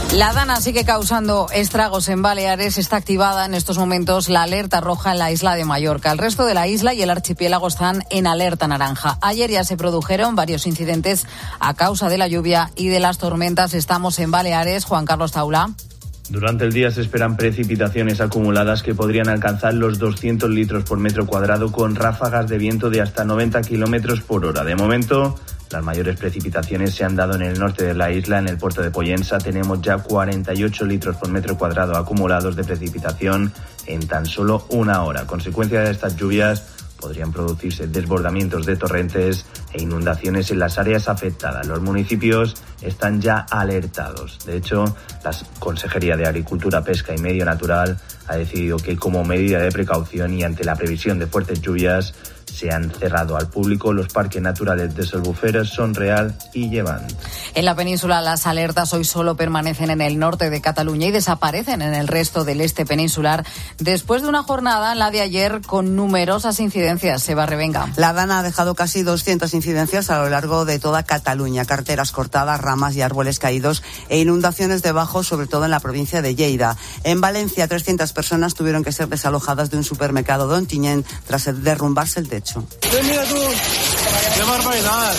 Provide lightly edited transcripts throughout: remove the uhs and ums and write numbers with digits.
La Dana sigue causando estragos en Baleares. Está activada en estos momentos la alerta roja en la isla de Mallorca. El resto de la isla y el archipiélago están en alerta naranja. Ayer ya se produjeron varios incidentes a causa de la lluvia y de las tormentas. Estamos en Baleares. Juan Carlos Taula. Durante el día se esperan precipitaciones acumuladas que podrían alcanzar los 200 litros por metro cuadrado, con ráfagas de viento de hasta 90 kilómetros por hora. De momento, las mayores precipitaciones se han dado en el norte de la isla. En el puerto de Pollensa tenemos ya 48 litros por metro cuadrado acumulados de precipitación en tan solo una hora. Consecuencia de estas lluvias podrían producirse desbordamientos de torrentes e inundaciones en las áreas afectadas. Los municipios están ya alertados. De hecho, la Consejería de Agricultura, Pesca y Medio Natural ha decidido que, como medida de precaución y ante la previsión de fuertes lluvias, se han cerrado al público los parques naturales de Albufera, Son Real y Llevant. En la península las alertas hoy solo permanecen en el norte de Cataluña y desaparecen en el resto del este peninsular después de una jornada, la de ayer, con numerosas incidencias. Seba Revenga. La Dana ha dejado casi 200 incidencias a lo largo de toda Cataluña: carreteras cortadas, ramas y árboles caídos e inundaciones de bajos, sobre todo en la provincia de Lleida. En Valencia, 300 personas tuvieron que ser desalojadas de un supermercado d'Ontinyent tras derrumbarse el techo. Mira tú, qué barbaridad.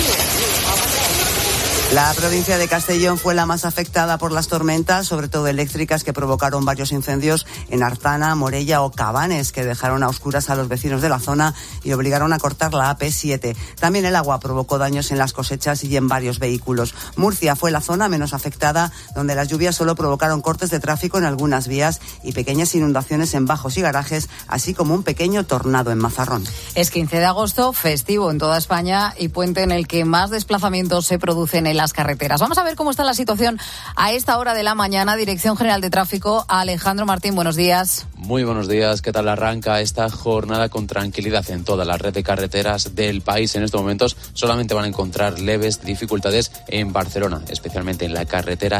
La provincia de Castellón fue la más afectada por las tormentas, sobre todo eléctricas, que provocaron varios incendios en Artana, Morella o Cabanes, que dejaron a oscuras a los vecinos de la zona y obligaron a cortar la AP7. También el agua provocó daños en las cosechas y en varios vehículos. Murcia fue la zona menos afectada, donde las lluvias solo provocaron cortes de tráfico en algunas vías y pequeñas inundaciones en bajos y garajes, así como un pequeño tornado en Mazarrón. Es 15 de agosto, festivo en toda España y puente en el que más desplazamientos se producen en las carreteras. Vamos a ver cómo está la situación a esta hora de la mañana. Dirección General de Tráfico, Alejandro Martín, buenos días. Muy buenos días. ¿Qué tal arranca esta jornada con tranquilidad en toda la red de carreteras del país? En estos momentos solamente van a encontrar leves dificultades en Barcelona, especialmente en la carretera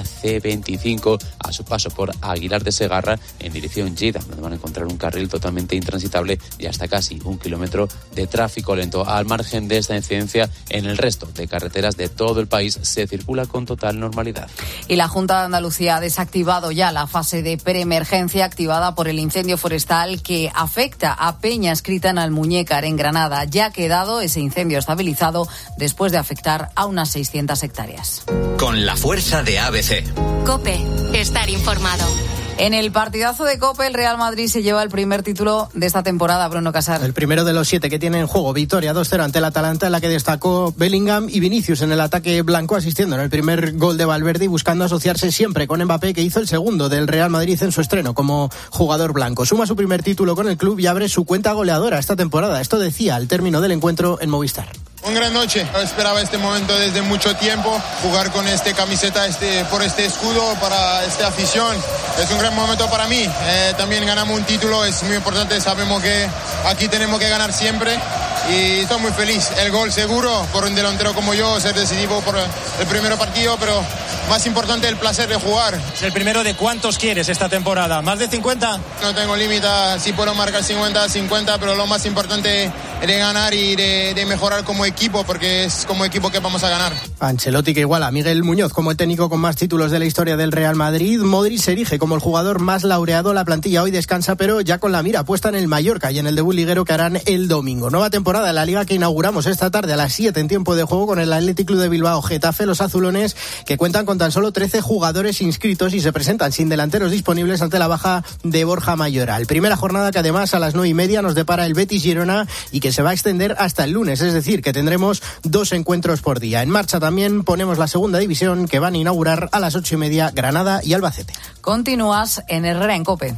C25 a su paso por Aguilar de Segarra en dirección Lleida, donde van a encontrar un carril totalmente intransitable y hasta casi 1 kilómetro de tráfico lento. Al margen de esta incidencia, en el resto de carreteras de todo el país se circula con total normalidad. Y la Junta de Andalucía ha desactivado ya la fase de preemergencia activada por el incendio forestal que afecta a Peña Escrita en Almuñécar, en Granada. Ya ha quedado ese incendio estabilizado después de afectar a unas 600 hectáreas. Con la fuerza de ABC. COPE. Estar informado. En el partidazo de COPE, el Real Madrid se lleva el primer título de esta temporada, Bruno Casar. El primero de los 7 que tiene en juego. Victoria 2-0 ante el Atalanta, en la que destacó Bellingham y Vinicius en el ataque blanco, asistiendo en el primer gol de Valverde y buscando asociarse siempre con Mbappé, que hizo el segundo del Real Madrid en su estreno como jugador blanco. Suma su primer título con el club y abre su cuenta goleadora esta temporada. Esto decía al término del encuentro en Movistar. Una gran noche, esperaba este momento desde mucho tiempo, jugar con esta camiseta, por este escudo, para esta afición, es un gran momento para mí. También ganamos un título, es muy importante, sabemos que aquí tenemos que ganar siempre y estoy muy feliz. El gol seguro, por un delantero como yo, ser decisivo por el primer partido, pero más importante el placer de jugar. ¿Es el primero de cuántos quieres esta temporada? ¿Más de 50? No tengo límite, sí puedo marcar 50, pero lo más importante es de ganar y de mejorar como equipo, porque es como equipo que vamos a ganar. Ancelotti, que iguala a Miguel Muñoz como el técnico con más títulos de la historia del Real Madrid. Modric se erige como el jugador más laureado. La plantilla hoy descansa, pero ya con la mira puesta en el Mallorca y en el debut liguero que harán el domingo. Nueva temporada en la Liga que inauguramos esta tarde a las 7 en tiempo de juego con el Athletic Club de Bilbao Getafe. Los azulones, que cuentan con tan solo 13 jugadores inscritos y se presentan sin delanteros disponibles ante la baja de Borja Mayoral. Primera jornada que además a las 9:30 nos depara el Betis Girona y que se va a extender hasta el lunes, es decir, que tendremos 2 encuentros por día. En marcha también ponemos la segunda división, que van a inaugurar a las 8:30 Granada y Albacete. Continúas en Herrera en COPE.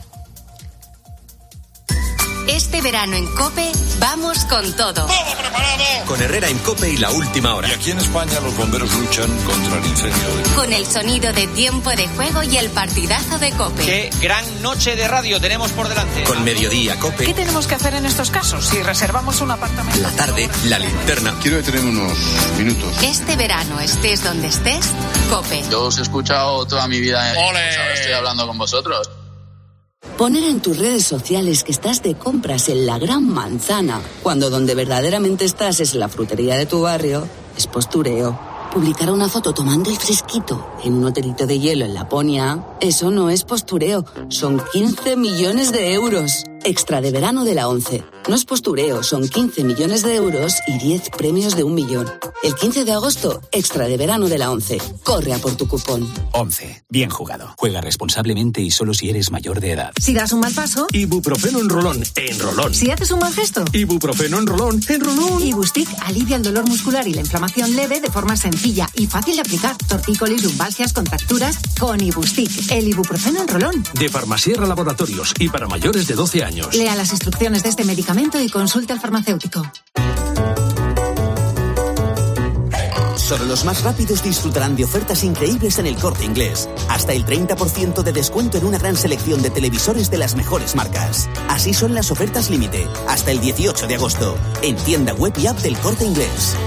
Este verano en COPE vamos con todo. ¡Todo preparado! Con Herrera en COPE y La Última Hora. Y aquí en España los bomberos luchan contra el incendio. Con el sonido de tiempo de juego y el partidazo de COPE. ¡Qué gran noche de radio tenemos por delante! Con Mediodía COPE. ¿Qué tenemos que hacer en estos casos si reservamos un apartamento? La tarde, La Linterna. Quiero detener unos minutos. Este verano, estés donde estés, COPE. Yo os he escuchado toda mi vida. Ahora estoy hablando con vosotros. Poner en tus redes sociales que estás de compras en la Gran Manzana, cuando donde verdaderamente estás es en la frutería de tu barrio, es postureo. publicara una foto tomando el fresquito en un hotelito de hielo en Laponia, eso no es postureo, son 15 millones de euros. Extra de verano de la 11. No es postureo, son 15 millones de euros y 10 premios de 1 millón. El 15 de agosto, extra de verano de la 11. Corre a por tu cupón. 11. Bien jugado. Juega responsablemente y solo si eres mayor de edad. Si das un mal paso, Ibuprofeno en rolón. En rolón. si haces un mal gesto, Ibuprofeno en rolón. En rolón. Ibustic alivia el dolor muscular y la inflamación leve de forma sencilla y fácil de aplicar. Tortícolis, lumbalgias, contracturas, con Ibustic, el ibuprofeno en rolón. De Farmasierra Laboratorios y para mayores de 12 años. Lea las instrucciones de este medicamento y consulte al farmacéutico. Solo los más rápidos disfrutarán de ofertas increíbles en El Corte Inglés. Hasta el 30% de descuento en una gran selección de televisores de las mejores marcas. Así son las ofertas límite. Hasta el 18 de agosto. En tienda web y app del Corte Inglés.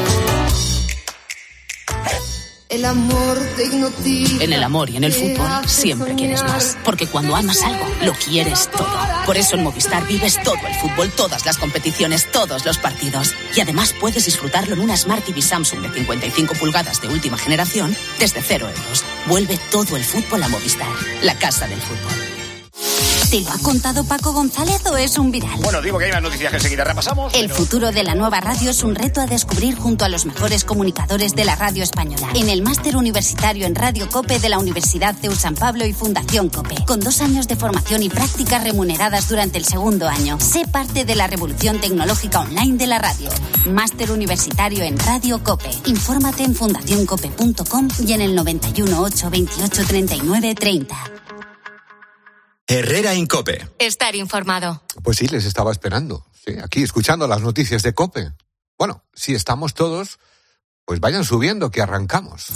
El amor te hipnotiza. En el amor y en el fútbol siempre quieres más. Porque cuando amas algo, lo quieres todo. Por eso en Movistar vives todo el fútbol, todas las competiciones, todos los partidos. Y además puedes disfrutarlo en una Smart TV Samsung de 55 pulgadas de última generación desde 0 euros. Vuelve todo el fútbol a Movistar, la casa del fútbol. ¿Te lo ha contado Paco González o es un viral? Bueno, digo que hay unas noticias que enseguida repasamos. El futuro de la nueva radio es un reto a descubrir junto a los mejores comunicadores de la radio española. En el máster universitario en Radio COPE de la Universidad CEU San Pablo y Fundación COPE. Con 2 años de formación y prácticas remuneradas durante el segundo año. Sé parte de la revolución tecnológica online de la radio. Máster universitario en Radio COPE. Infórmate en fundacioncope.com y en el 91 828 39 30. Herrera en COPE. Estar informado. Pues sí, les estaba esperando. Sí, aquí escuchando las noticias de COPE. Bueno, si estamos todos, pues vayan subiendo que arrancamos.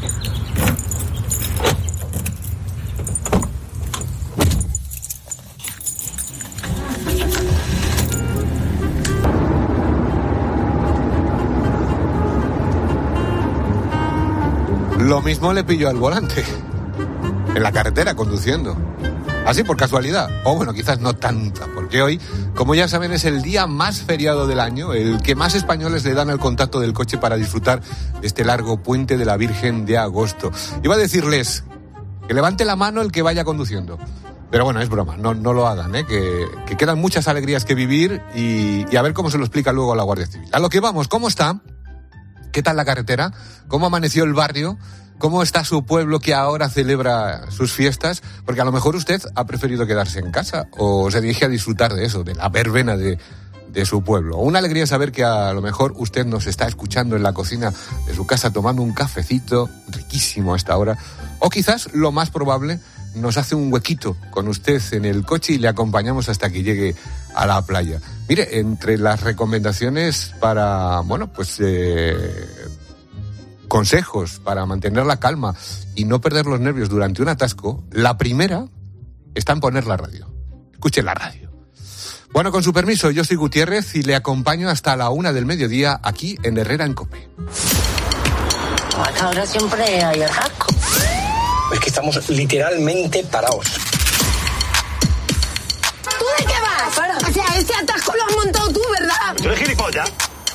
Lo mismo le pilló al volante. En la carretera, conduciendo. Así por casualidad, o bueno, quizás no tanta, porque hoy, como ya saben, es el día más feriado del año, el que más españoles le dan al contacto del coche para disfrutar de este largo puente de la Virgen de Agosto. Iba a decirles que levante la mano el que vaya conduciendo, pero bueno, es broma, no lo hagan, que quedan muchas alegrías que vivir y a ver cómo se lo explica luego a la Guardia Civil. A lo que vamos, ¿cómo está? ¿Qué tal la carretera? ¿Cómo amaneció el barrio? ¿Cómo está su pueblo que ahora celebra sus fiestas? Porque a lo mejor usted ha preferido quedarse en casa o se dirige a disfrutar de eso, de la verbena de su pueblo. Una alegría saber que a lo mejor usted nos está escuchando en la cocina de su casa tomando un cafecito riquísimo a esta hora. O quizás, lo más probable, nos hace un huequito con usted en el coche y le acompañamos hasta que llegue a la playa. Mire, entre las recomendaciones para, consejos para mantener la calma y no perder los nervios durante un atasco, la primera está en poner la radio. Escuche la radio. Bueno, con su permiso, yo soy Gutiérrez y le acompaño hasta la 1 del mediodía aquí en Herrera en COPE. Ahora siempre hay atasco. Es que estamos literalmente parados. ¿Tú de qué vas? O sea, este atasco lo has montado tú, ¿verdad? ¿Tú eres gilipollas?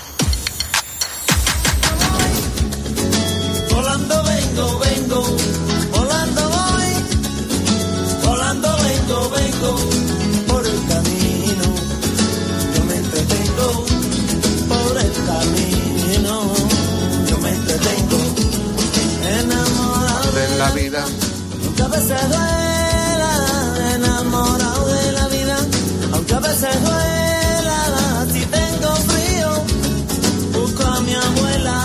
Volando vengo, volando voy, volando vengo, por el camino, yo me entretengo, por el camino, yo me entretengo, enamorado de la vida, aunque a veces duela, enamorado de la vida, aunque a veces duela, si tengo frío, busco a mi abuela.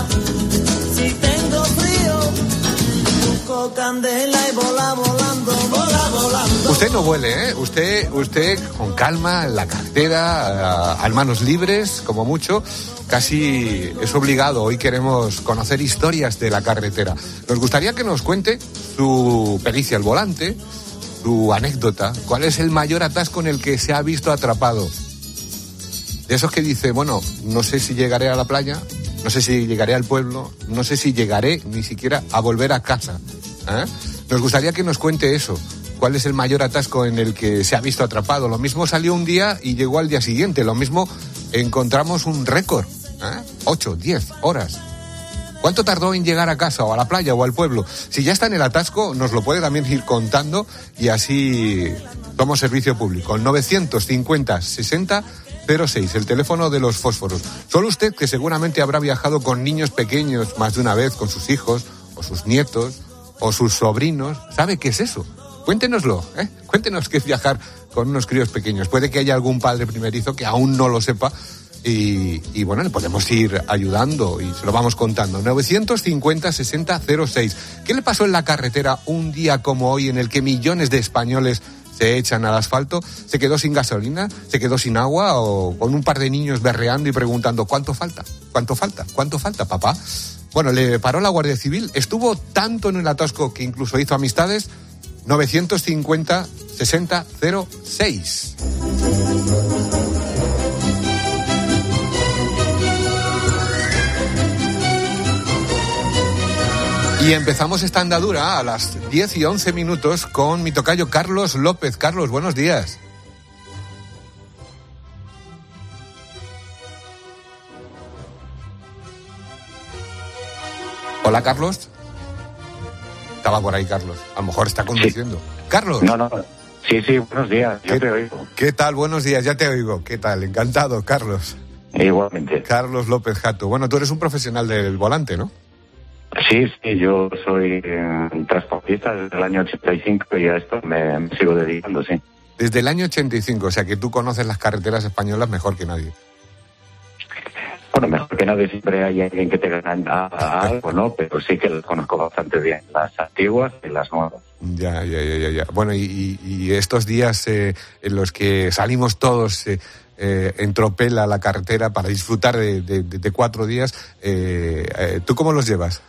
Candela y volando. Usted no vuele, ¿eh? Usted con calma en la carretera, a manos libres, como mucho, casi es obligado. Hoy queremos conocer historias de la carretera. Nos gustaría que nos cuente su pericia al volante, su anécdota. ¿Cuál es el mayor atasco en el que se ha visto atrapado? De esos que dice, bueno, no sé si llegaré a la playa, no sé si llegaré al pueblo, no sé si llegaré ni siquiera a volver a casa. Nos gustaría que nos cuente eso. ¿Cuál es el mayor atasco en el que se ha visto atrapado? Lo mismo salió un día y llegó al día siguiente. Lo mismo encontramos un récord. 8, 10 horas. ¿Cuánto tardó en llegar a casa o a la playa o al pueblo? Si ya está en el atasco, nos lo puede también ir contando y así somos servicio público. El 950 60 06, el teléfono de los fósforos. Solo usted, que seguramente habrá viajado con niños pequeños más de una vez, con sus hijos o sus nietos o sus sobrinos, ¿sabe qué es eso? Cuéntenoslo, ¿eh? Cuéntenos qué es viajar con unos críos pequeños. Puede que haya algún padre primerizo que aún no lo sepa y bueno, le podemos ir ayudando y se lo vamos contando. 950 60 06. ¿Qué le pasó en la carretera un día como hoy en el que millones de españoles se echan al asfalto? ¿Se quedó sin gasolina? ¿Se quedó sin agua? ¿O con un par de niños berreando y preguntando ¿cuánto falta? ¿Cuánto falta? ¿Cuánto falta, papá? Bueno, le paró la Guardia Civil. Estuvo tanto en el atasco que incluso hizo amistades. 950 60 06. Y empezamos esta andadura a las 10 y 11 minutos con mi tocayo Carlos López. Carlos, buenos días. Hola, Carlos. Estaba por ahí, Carlos. A lo mejor está conduciendo. Sí. Carlos. No. Sí, buenos días. Ya te oigo. ¿Qué tal? Buenos días, ya te oigo. ¿Qué tal? Encantado, Carlos. Igualmente. Carlos López Jato. Bueno, tú eres un profesional del volante, ¿no? Sí, yo soy transportista desde el año 85 y a esto me sigo dedicando, sí. Desde el año 85, o sea que tú conoces las carreteras españolas mejor que nadie. Bueno, mejor que nadie siempre hay alguien que te gana algo, ¿no? Pero sí que las conozco bastante bien, las antiguas y las nuevas. Ya. Bueno, y estos días en los que salimos todos en tropel a la carretera para disfrutar de 4 días, ¿tú cómo los llevas?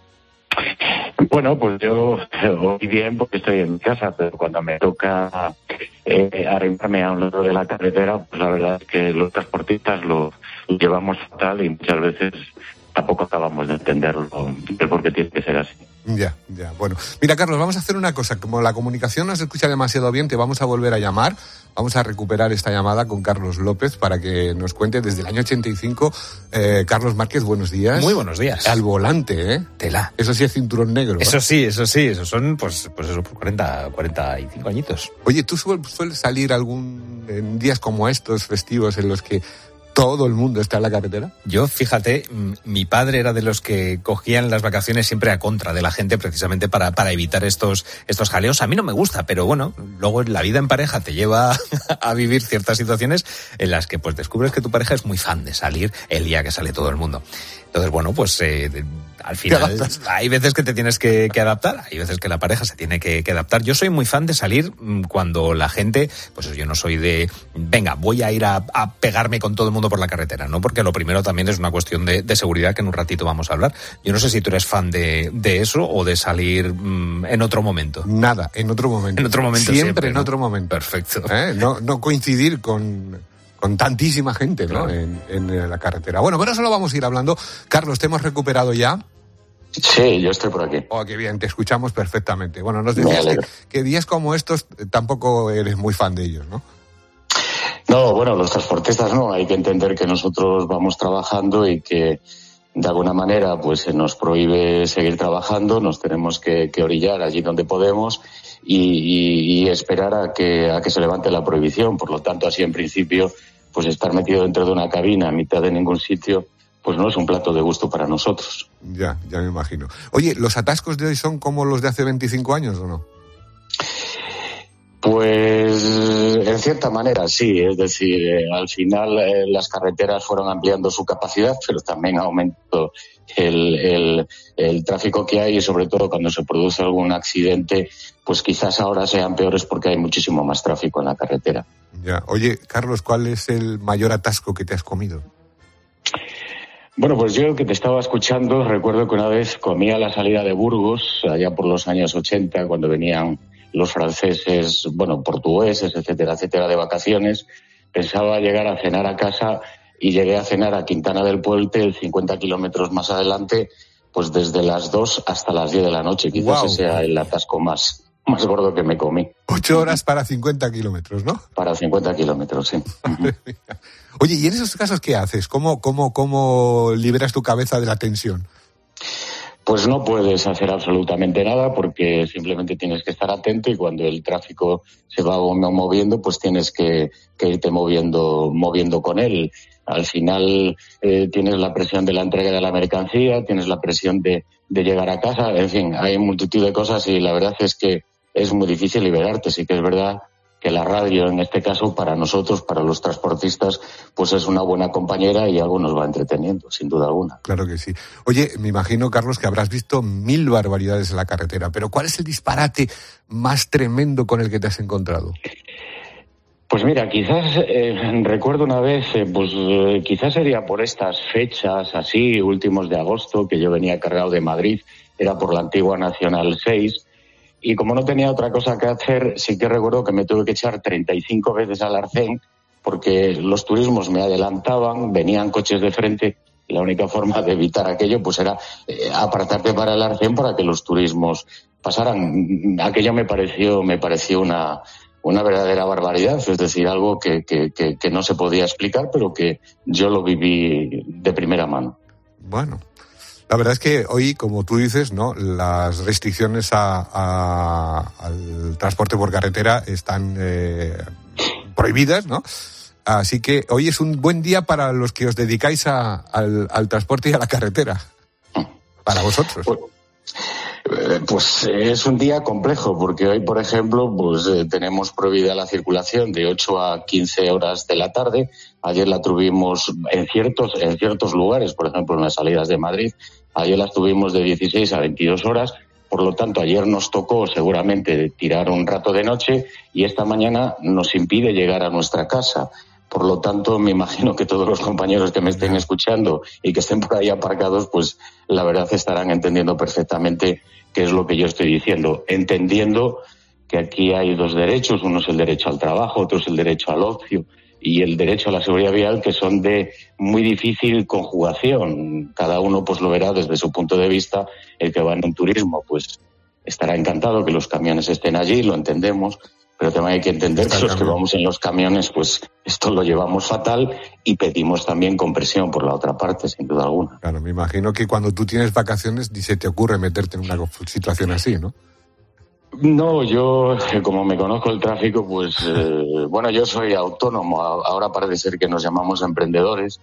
Bueno, pues yo voy bien porque estoy en mi casa, pero cuando me toca arrimarme a un lado de la carretera, pues la verdad es que los transportistas lo llevamos fatal y muchas veces tampoco acabamos de entenderlo, de por qué tiene que ser así. Ya. Bueno, mira, Carlos, vamos a hacer una cosa. Como la comunicación no se escucha demasiado bien, te vamos a volver a llamar. Vamos a recuperar esta llamada con Carlos López para que nos cuente desde el año 85. Carlos Márquez, buenos días. Muy buenos días. Al volante, ¿eh? Tela. Eso sí es cinturón negro. Eso sí. Esos son, pues eso, por 45 añitos. Oye, ¿tú sueles salir en días como estos festivos en los que todo el mundo está en la carretera? Yo, fíjate, mi padre era de los que cogían las vacaciones siempre a contra de la gente, precisamente para evitar estos jaleos. A mí no me gusta, pero bueno, luego la vida en pareja te lleva a vivir ciertas situaciones en las que pues descubres que tu pareja es muy fan de salir el día que sale todo el mundo. Entonces, bueno, pues al final hay veces que te tienes que adaptar, hay veces que la pareja se tiene que adaptar. Yo soy muy fan de salir cuando la gente, pues yo no soy de, venga, voy a ir a pegarme con todo el mundo por la carretera, ¿no? Porque lo primero también es una cuestión de seguridad que en un ratito vamos a hablar. Yo no sé si tú eres fan de eso o de salir en otro momento. Nada, en otro momento. En otro momento siempre, ¿no? En otro momento. Perfecto. No coincidir con tantísima gente, ¿no? Claro. En la carretera. Bueno, pero eso lo vamos a ir hablando. Carlos, ¿te hemos recuperado ya? Sí, yo estoy por aquí. Oh, qué bien, te escuchamos perfectamente. Bueno, nos decías que días como estos tampoco eres muy fan de ellos, ¿no? No, bueno, los transportistas no. Hay que entender que nosotros vamos trabajando y que de alguna manera pues se nos prohíbe seguir trabajando, nos tenemos que orillar allí donde podemos y esperar a que se levante la prohibición. Por lo tanto, así en principio, pues estar metido dentro de una cabina a mitad de ningún sitio, pues no es un plato de gusto para nosotros. Ya me imagino. Oye, ¿los atascos de hoy son como los de hace 25 años o no? Pues en cierta manera sí, es decir, al final las carreteras fueron ampliando su capacidad, pero también aumentó el tráfico que hay y sobre todo cuando se produce algún accidente, pues quizás ahora sean peores porque hay muchísimo más tráfico en la carretera. Ya. Oye, Carlos, ¿cuál es el mayor atasco que te has comido? Bueno, pues yo que te estaba escuchando, recuerdo que una vez comí a la salida de Burgos, allá por los años 80, cuando venían los franceses, bueno, portugueses, etcétera, de vacaciones. Pensaba llegar a cenar a casa y llegué a cenar a Quintana del Puente, 50 kilómetros más adelante, pues desde las 2 hasta las 10 de la noche. Quizás ese sea el atasco más gordo que me comí. 8 horas para 50 kilómetros, ¿no? Para 50 kilómetros, sí. Oye, ¿y en esos casos qué haces? ¿Cómo liberas tu cabeza de la tensión? Pues no puedes hacer absolutamente nada porque simplemente tienes que estar atento y cuando el tráfico se va moviendo, pues tienes que irte moviendo con él. Al final tienes la presión de la entrega de la mercancía, tienes la presión de llegar a casa, en fin, hay multitud de cosas y la verdad es que es muy difícil liberarte. Sí que es verdad que la radio, en este caso, para nosotros, para los transportistas, pues es una buena compañera y algo nos va entreteniendo, sin duda alguna. Claro que sí. Oye, me imagino, Carlos, que habrás visto 1000 barbaridades en la carretera, pero ¿cuál es el disparate más tremendo con el que te has encontrado? Pues mira, quizás recuerdo una vez, quizás sería por estas fechas, así, últimos de agosto, que yo venía cargado de Madrid, era por la antigua Nacional 6, y como no tenía otra cosa que hacer, sí que recuerdo que me tuve que echar 35 veces al arcén, porque los turismos me adelantaban, venían coches de frente, y la única forma de evitar aquello pues era apartarte para el arcén para que los turismos pasaran. Aquello me pareció una verdadera barbaridad, es decir, algo que no se podía explicar, pero que yo lo viví de primera mano. Bueno, la verdad es que hoy, como tú dices, ¿no?, las restricciones al transporte por carretera están prohibidas, ¿no? Así que hoy es un buen día para los que os dedicáis al transporte y a la carretera. Para vosotros. Pues es un día complejo, porque hoy, por ejemplo, tenemos prohibida la circulación de 8 a 15 horas de la tarde. Ayer la tuvimos en ciertos lugares, por ejemplo, en las salidas de Madrid. Ayer las tuvimos de 16 a 22 horas. Por lo tanto, ayer nos tocó seguramente tirar un rato de noche y esta mañana nos impide llegar a nuestra casa. Por lo tanto, me imagino que todos los compañeros que me estén escuchando y que estén por ahí aparcados, pues la verdad estarán entendiendo perfectamente qué es lo que yo estoy diciendo. Entendiendo que aquí hay dos derechos, uno es el derecho al trabajo, otro es el derecho al ocio y el derecho a la seguridad vial, que son de muy difícil conjugación. Cada uno pues lo verá desde su punto de vista. El que va en un turismo pues estará encantado que los camiones estén allí, lo entendemos. Pero también hay que entender que los que vamos en los camiones, pues esto lo llevamos fatal y pedimos también compresión por la otra parte, sin duda alguna. Claro, me imagino que cuando tú tienes vacaciones ni se te ocurre meterte en una situación así, ¿no? No, yo, como me conozco el tráfico, pues, bueno, yo soy autónomo. Ahora parece ser que nos llamamos emprendedores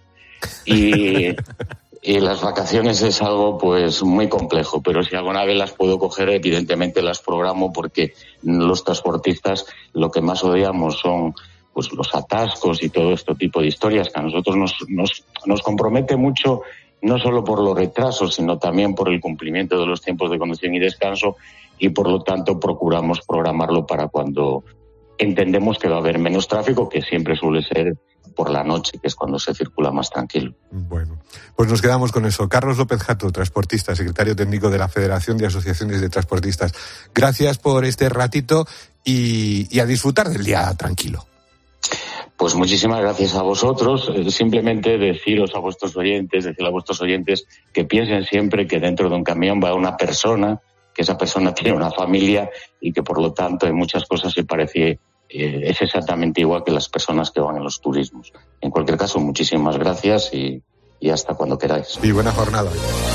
y las vacaciones es algo pues muy complejo, pero si alguna vez las puedo coger, evidentemente las programo, porque los transportistas lo que más odiamos son pues los atascos y todo este tipo de historias que a nosotros nos compromete mucho, no solo por los retrasos, sino también por el cumplimiento de los tiempos de conducción y descanso, y por lo tanto procuramos programarlo para cuando entendemos que va a haber menos tráfico, que siempre suele ser por la noche, que es cuando se circula más tranquilo. Bueno, pues nos quedamos con eso. Carlos López Jato, transportista, secretario técnico de la Federación de Asociaciones de Transportistas. Gracias por este ratito y a disfrutar del día tranquilo. Pues muchísimas gracias a vosotros. Simplemente decirle a vuestros oyentes que piensen siempre que dentro de un camión va una persona, que esa persona tiene una familia y que por lo tanto en muchas cosas se parece, es exactamente igual que las personas que van en los turismos. En cualquier caso, muchísimas gracias y hasta cuando queráis. Y buena jornada.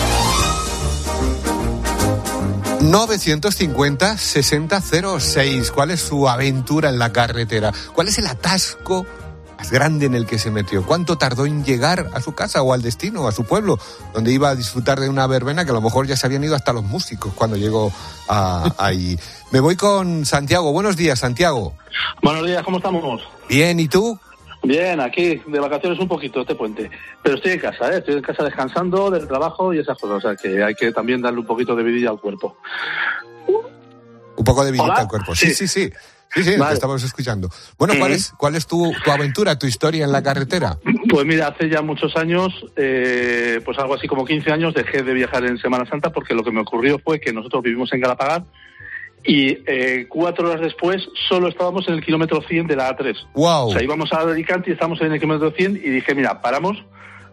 950-6006. ¿Cuál es su aventura en la carretera? ¿Cuál es el atasco más grande en el que se metió? ¿Cuánto tardó en llegar a su casa o al destino, a su pueblo, donde iba a disfrutar de una verbena que a lo mejor ya se habían ido hasta los músicos cuando llegó ahí? Me voy con Santiago. Buenos días, Santiago. Buenos días, ¿cómo estamos? Bien, ¿y tú? Bien, aquí de vacaciones un poquito este puente, pero estoy en casa, estoy en casa descansando del trabajo y esas cosas, o sea que hay que también darle un poquito de vidilla al cuerpo. Un poco de vidilla al cuerpo, sí, vale. Te estamos escuchando. Bueno, ¿cuál es tu aventura, tu historia en la carretera? Pues mira, hace ya muchos años, pues algo así como 15 años, dejé de viajar en Semana Santa porque lo que me ocurrió fue que nosotros vivimos en Galapagar y 4 horas después solo estábamos en el kilómetro 100 de la A3. Wow. O sea, íbamos a Alicante y estábamos en el kilómetro 100 y dije, mira, paramos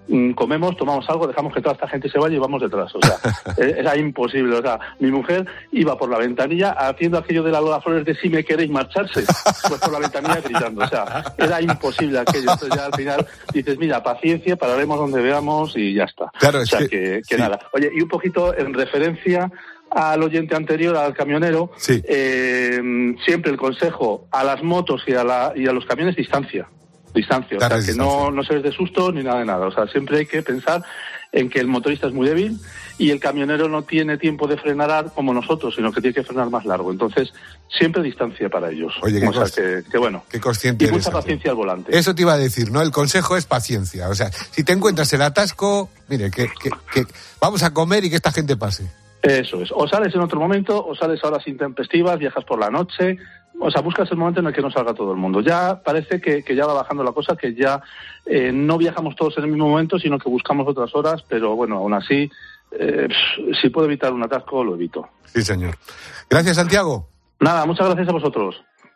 comemos, tomamos algo, dejamos que toda esta gente se vaya y vamos detrás. O sea, era imposible. O sea, mi mujer iba por la ventanilla haciendo aquello de la Lola Flores de si me queréis marcharse, pues por la ventanilla gritando. O sea, era imposible aquello. Entonces ya al final dices, mira, paciencia, pararemos donde veamos y ya está. Claro, o sea, que sí. Nada. Oye, y un poquito en referencia al oyente anterior, al camionero, sí. Siempre el consejo a las motos y a los camiones, distancia, o sea, que no se les dé susto ni nada de nada. O sea, siempre hay que pensar en que el motorista es muy débil y el camionero no tiene tiempo de frenar como nosotros, sino que tiene que frenar más largo. Entonces, siempre distancia para ellos. Oye, que bueno. Qué consciente y mucha eres, paciencia al volante. Eso te iba a decir, ¿no? El consejo es paciencia. O sea, si te encuentras el atasco, mire, que vamos a comer y que esta gente pase. Eso es. O sales en otro momento, o sales a horas intempestivas, viajas por la noche. O sea, buscas el momento en el que no salga todo el mundo. Ya parece que ya va bajando la cosa, que ya no viajamos todos en el mismo momento, sino que buscamos otras horas, pero bueno, aún así, si puedo evitar un atasco, lo evito. Sí, señor. Gracias, Santiago. Nada, muchas gracias a vosotros.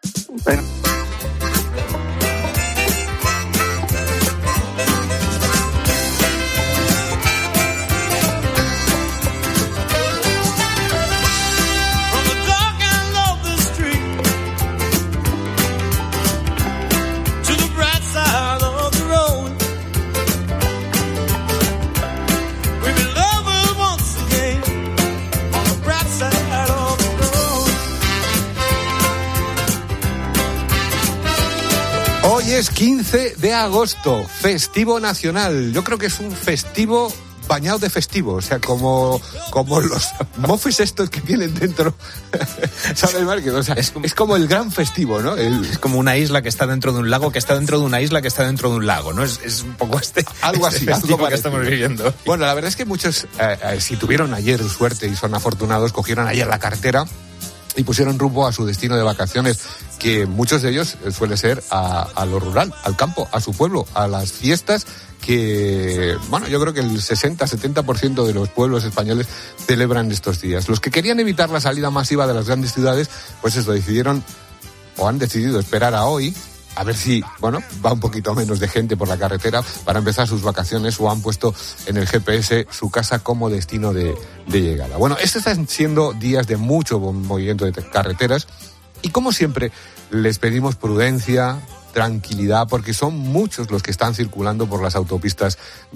Hoy es 15 de agosto, festivo nacional. Yo creo que es un festivo bañado de festivo, o sea, como los mofes estos que tienen dentro, ¿sabes, Márquez? O sea, es como el gran festivo, ¿no? Es como una isla que está dentro de un lago, que está dentro de una isla, que está dentro de un lago, ¿no? Es un poco algo así, festivo algo que estamos viviendo. Bueno, la verdad es que muchos, si tuvieron ayer suerte y son afortunados, cogieron ayer la carretera y pusieron rumbo a su destino de vacaciones, que muchos de ellos suele ser a lo rural, al campo, a su pueblo, a las fiestas que, bueno, yo creo que el 60-70% de los pueblos españoles celebran estos días. Los que querían evitar la salida masiva de las grandes ciudades, pues eso, decidieron o han decidido esperar a hoy, a ver si, bueno, va un poquito menos de gente por la carretera para empezar sus vacaciones, o han puesto en el GPS su casa como destino de llegada. Bueno, estos están siendo días de mucho movimiento de carreteras y, como siempre, les pedimos prudencia, tranquilidad, porque son muchos los que están circulando por las autopistas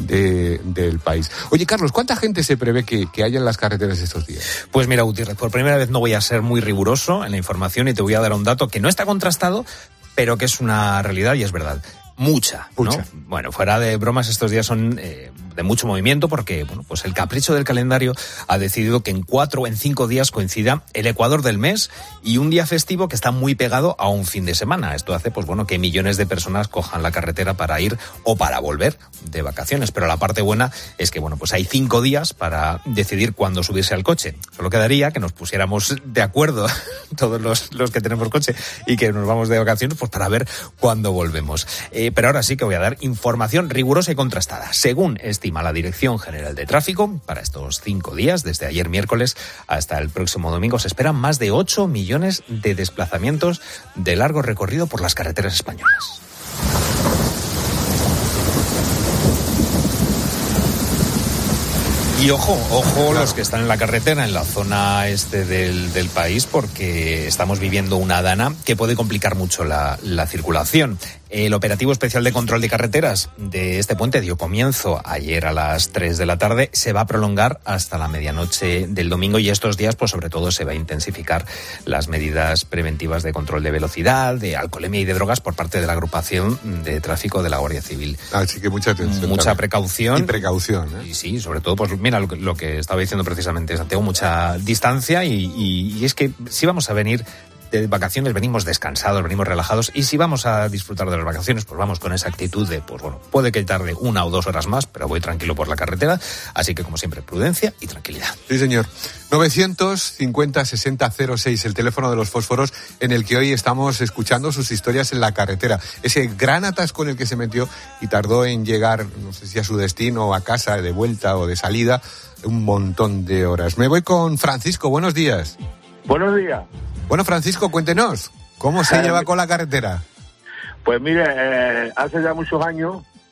del país. Oye, Carlos, ¿cuánta gente se prevé que haya en las carreteras estos días? Pues mira, Gutiérrez, por primera vez no voy a ser muy riguroso en la información y te voy a dar un dato que no está contrastado, pero que es una realidad y es verdad. Mucha, ¿no? Bueno, fuera de bromas, estos días son de mucho movimiento porque, bueno, pues el capricho del calendario ha decidido que en 4 o en 5 días coincida el ecuador del mes y un día festivo que está muy pegado a un fin de semana. Esto hace, pues bueno, que millones de personas cojan la carretera para ir o para volver de vacaciones. Pero la parte buena es que, bueno, pues hay 5 días para decidir cuándo subirse al coche. Solo quedaría que nos pusiéramos de acuerdo todos los que tenemos coche y que nos vamos de vacaciones, pues para ver cuándo volvemos. Pero ahora sí que voy a dar información rigurosa y contrastada. Según estima la Dirección General de Tráfico, para estos 5 días, desde ayer miércoles hasta el próximo domingo, se esperan más de 8 millones de desplazamientos de largo recorrido por las carreteras españolas. Y ojo los que están en la carretera, en la zona este del país, porque estamos viviendo una dana que puede complicar mucho la circulación. El operativo especial de control de carreteras de este puente dio comienzo ayer a las 3 de la tarde. Se va a prolongar hasta la medianoche del domingo y estos días, pues sobre todo, se va a intensificar las medidas preventivas de control de velocidad, de alcoholemia y de drogas por parte de la agrupación de tráfico de la Guardia Civil. Así que mucha atención. Mucha también. Precaución. Y precaución, ¿eh? Y sí, sobre todo, pues mira lo que estaba diciendo precisamente Santiago, mucha distancia y es que si vamos a venir de vacaciones, venimos descansados, venimos relajados, y si vamos a disfrutar de las vacaciones, pues vamos con esa actitud de, pues bueno, puede que tarde 1 o 2 horas más, pero voy tranquilo por la carretera, así que como siempre, prudencia y tranquilidad. Sí, señor. 950-6006, el teléfono de los fósforos, en el que hoy estamos escuchando sus historias en la carretera. Ese gran atasco en el que se metió y tardó en llegar, no sé si a su destino, a casa, de vuelta o de salida, un montón de horas. Me voy con Francisco. Buenos días. Buenos días. Bueno, Francisco, cuéntenos, ¿cómo se lleva con la carretera? Pues mire, hace ya muchos años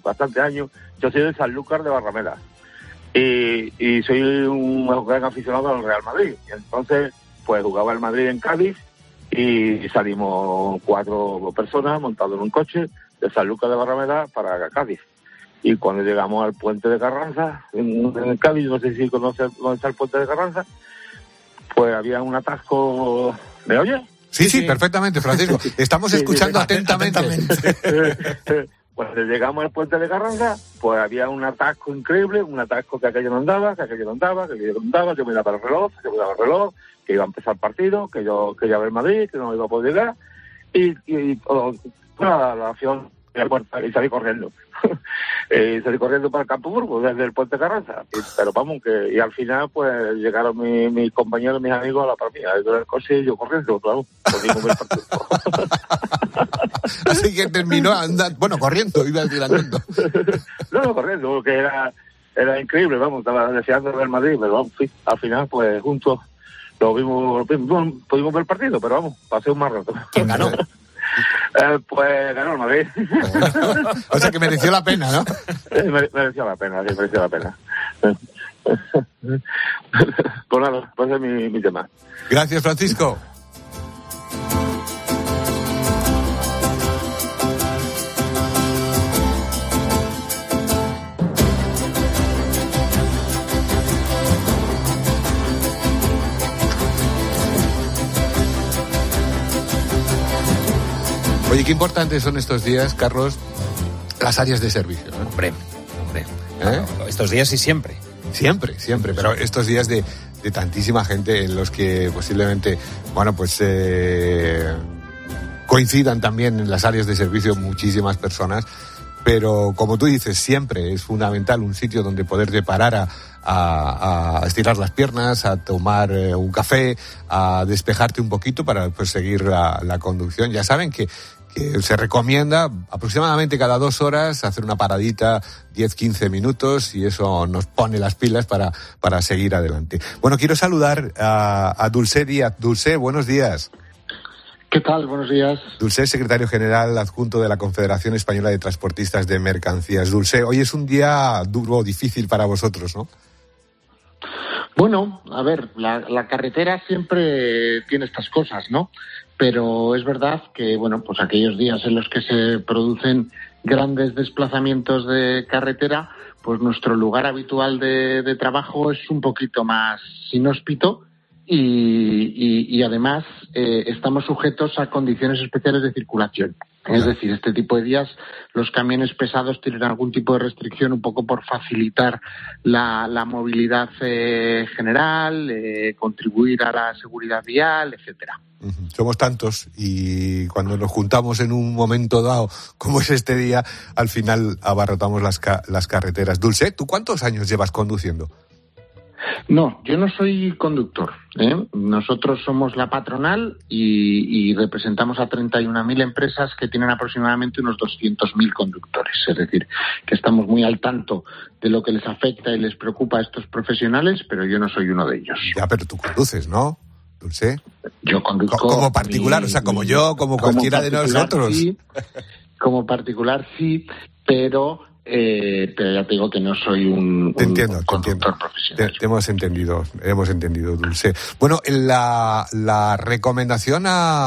bastantes años, yo soy de Sanlúcar de Barrameda. Y soy un gran aficionado al Real Madrid. Y entonces, pues jugaba el Madrid en Cádiz y salimos 4 personas montados en un coche de Sanlúcar de Barrameda para Cádiz. Y cuando llegamos al puente de Carranza, en Cádiz, no sé si conoces dónde está el puente de Carranza, pues había un atasco. ¿Me oyes? Sí, perfectamente, Francisco. Estamos escuchando atentamente. Cuando llegamos al puente de Carranza, pues había un atasco increíble, un atasco que aquello no andaba, yo miraba el reloj, que iba a empezar el partido, que yo quería ver Madrid, que no iba a poder llegar, y la acción de la puerta, y salí corriendo. Salí corriendo para el Campo Burgos, desde el puente de Carranza. Pero vamos, y al final, pues llegaron mis compañeros, mis amigos a la partida. Yo el coche y yo corriendo, claro. Así que terminó corriendo, iba andando. No, corriendo, porque era increíble, vamos, estaba deseando ver Madrid, pero vamos, sí, al final, pues juntos pudimos ver el partido, pero vamos, pasé un mal rato. ¿Quién ganó? Pues ganó el Madrid. O sea que mereció la pena, ¿no? Mereció la pena. Pues nada, pues es mi tema. Gracias, Francisco. Oye, qué importantes son estos días, Carlos, las áreas de servicio, ¿no? Hombre. Estos días y siempre. Siempre, pero estos días de tantísima gente en los que posiblemente, coincidan también en las áreas de servicio muchísimas personas, pero como tú dices, siempre es fundamental un sitio donde poderte parar a estirar las piernas, a tomar un café, a despejarte un poquito para seguir la conducción. Ya saben que se recomienda aproximadamente cada 2 horas hacer una paradita, 10-15 minutos, y eso nos pone las pilas para seguir adelante. Bueno, quiero saludar a Dulce Díaz. Dulce, buenos días. ¿Qué tal? Buenos días. Dulce, secretario general adjunto de la Confederación Española de Transportistas de Mercancías. Dulce, hoy es un día duro, difícil para vosotros, ¿no? Bueno, a ver, la carretera siempre tiene estas cosas, ¿no? Pero es verdad que, pues aquellos días en los que se producen grandes desplazamientos de carretera, pues nuestro lugar habitual de trabajo es un poquito más inhóspito y además estamos sujetos a condiciones especiales de circulación. Es decir, este tipo de días los camiones pesados tienen algún tipo de restricción un poco por facilitar la movilidad general, contribuir a la seguridad vial, etcétera. Somos tantos y cuando nos juntamos en un momento dado, como es este día, al final abarrotamos las carreteras. Dulce, ¿tú cuántos años llevas conduciendo? No, yo no soy conductor, ¿eh? Nosotros somos la patronal y representamos a 31.000 empresas que tienen aproximadamente unos 200.000 conductores. Es decir, que estamos muy al tanto de lo que les afecta y les preocupa a estos profesionales, pero yo no soy uno de ellos. Ya, pero tú conduces, ¿no, Dulce? Yo conduzco... Como particular, o sea, como yo, como cualquiera de nosotros. Sí, como particular sí, pero ya te digo que no soy un conductor profesional. Te hemos entendido, Dulce. Bueno, la recomendación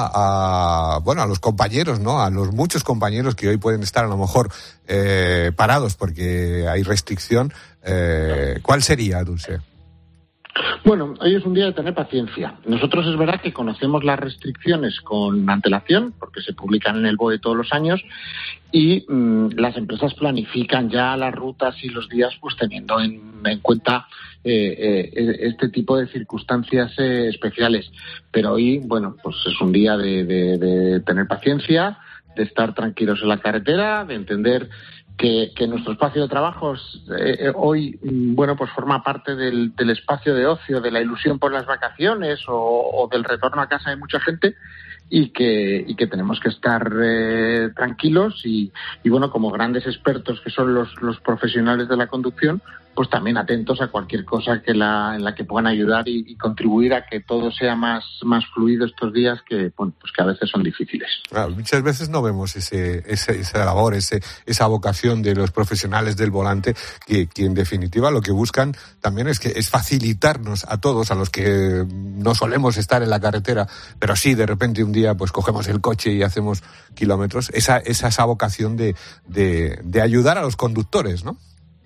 a los compañeros, ¿no? A los muchos compañeros que hoy pueden estar a lo mejor parados porque hay restricción, ¿cuál sería, Dulce? Bueno, hoy es un día de tener paciencia. Nosotros es verdad que conocemos las restricciones con antelación, porque se publican en el BOE todos los años, y las empresas planifican ya las rutas y los días pues teniendo en cuenta este tipo de circunstancias especiales. Pero hoy, pues es un día de tener paciencia, de estar tranquilos en la carretera, de entender que nuestro espacio de trabajo hoy, pues forma parte del espacio de ocio, de la ilusión por las vacaciones o del retorno a casa de mucha gente, y que tenemos que estar tranquilos y bueno, como grandes expertos que son los profesionales de la conducción, pues también atentos a cualquier cosa en la que puedan ayudar y contribuir a que todo sea más fluido estos días que, bueno, pues que a veces son difíciles. Claro, muchas veces no vemos esa labor, esa vocación de los profesionales del volante que en definitiva lo que buscan también es facilitarnos a todos, a los que no solemos estar en la carretera, pero sí de repente un día pues cogemos el coche y hacemos kilómetros, esa vocación de ayudar a los conductores, ¿no?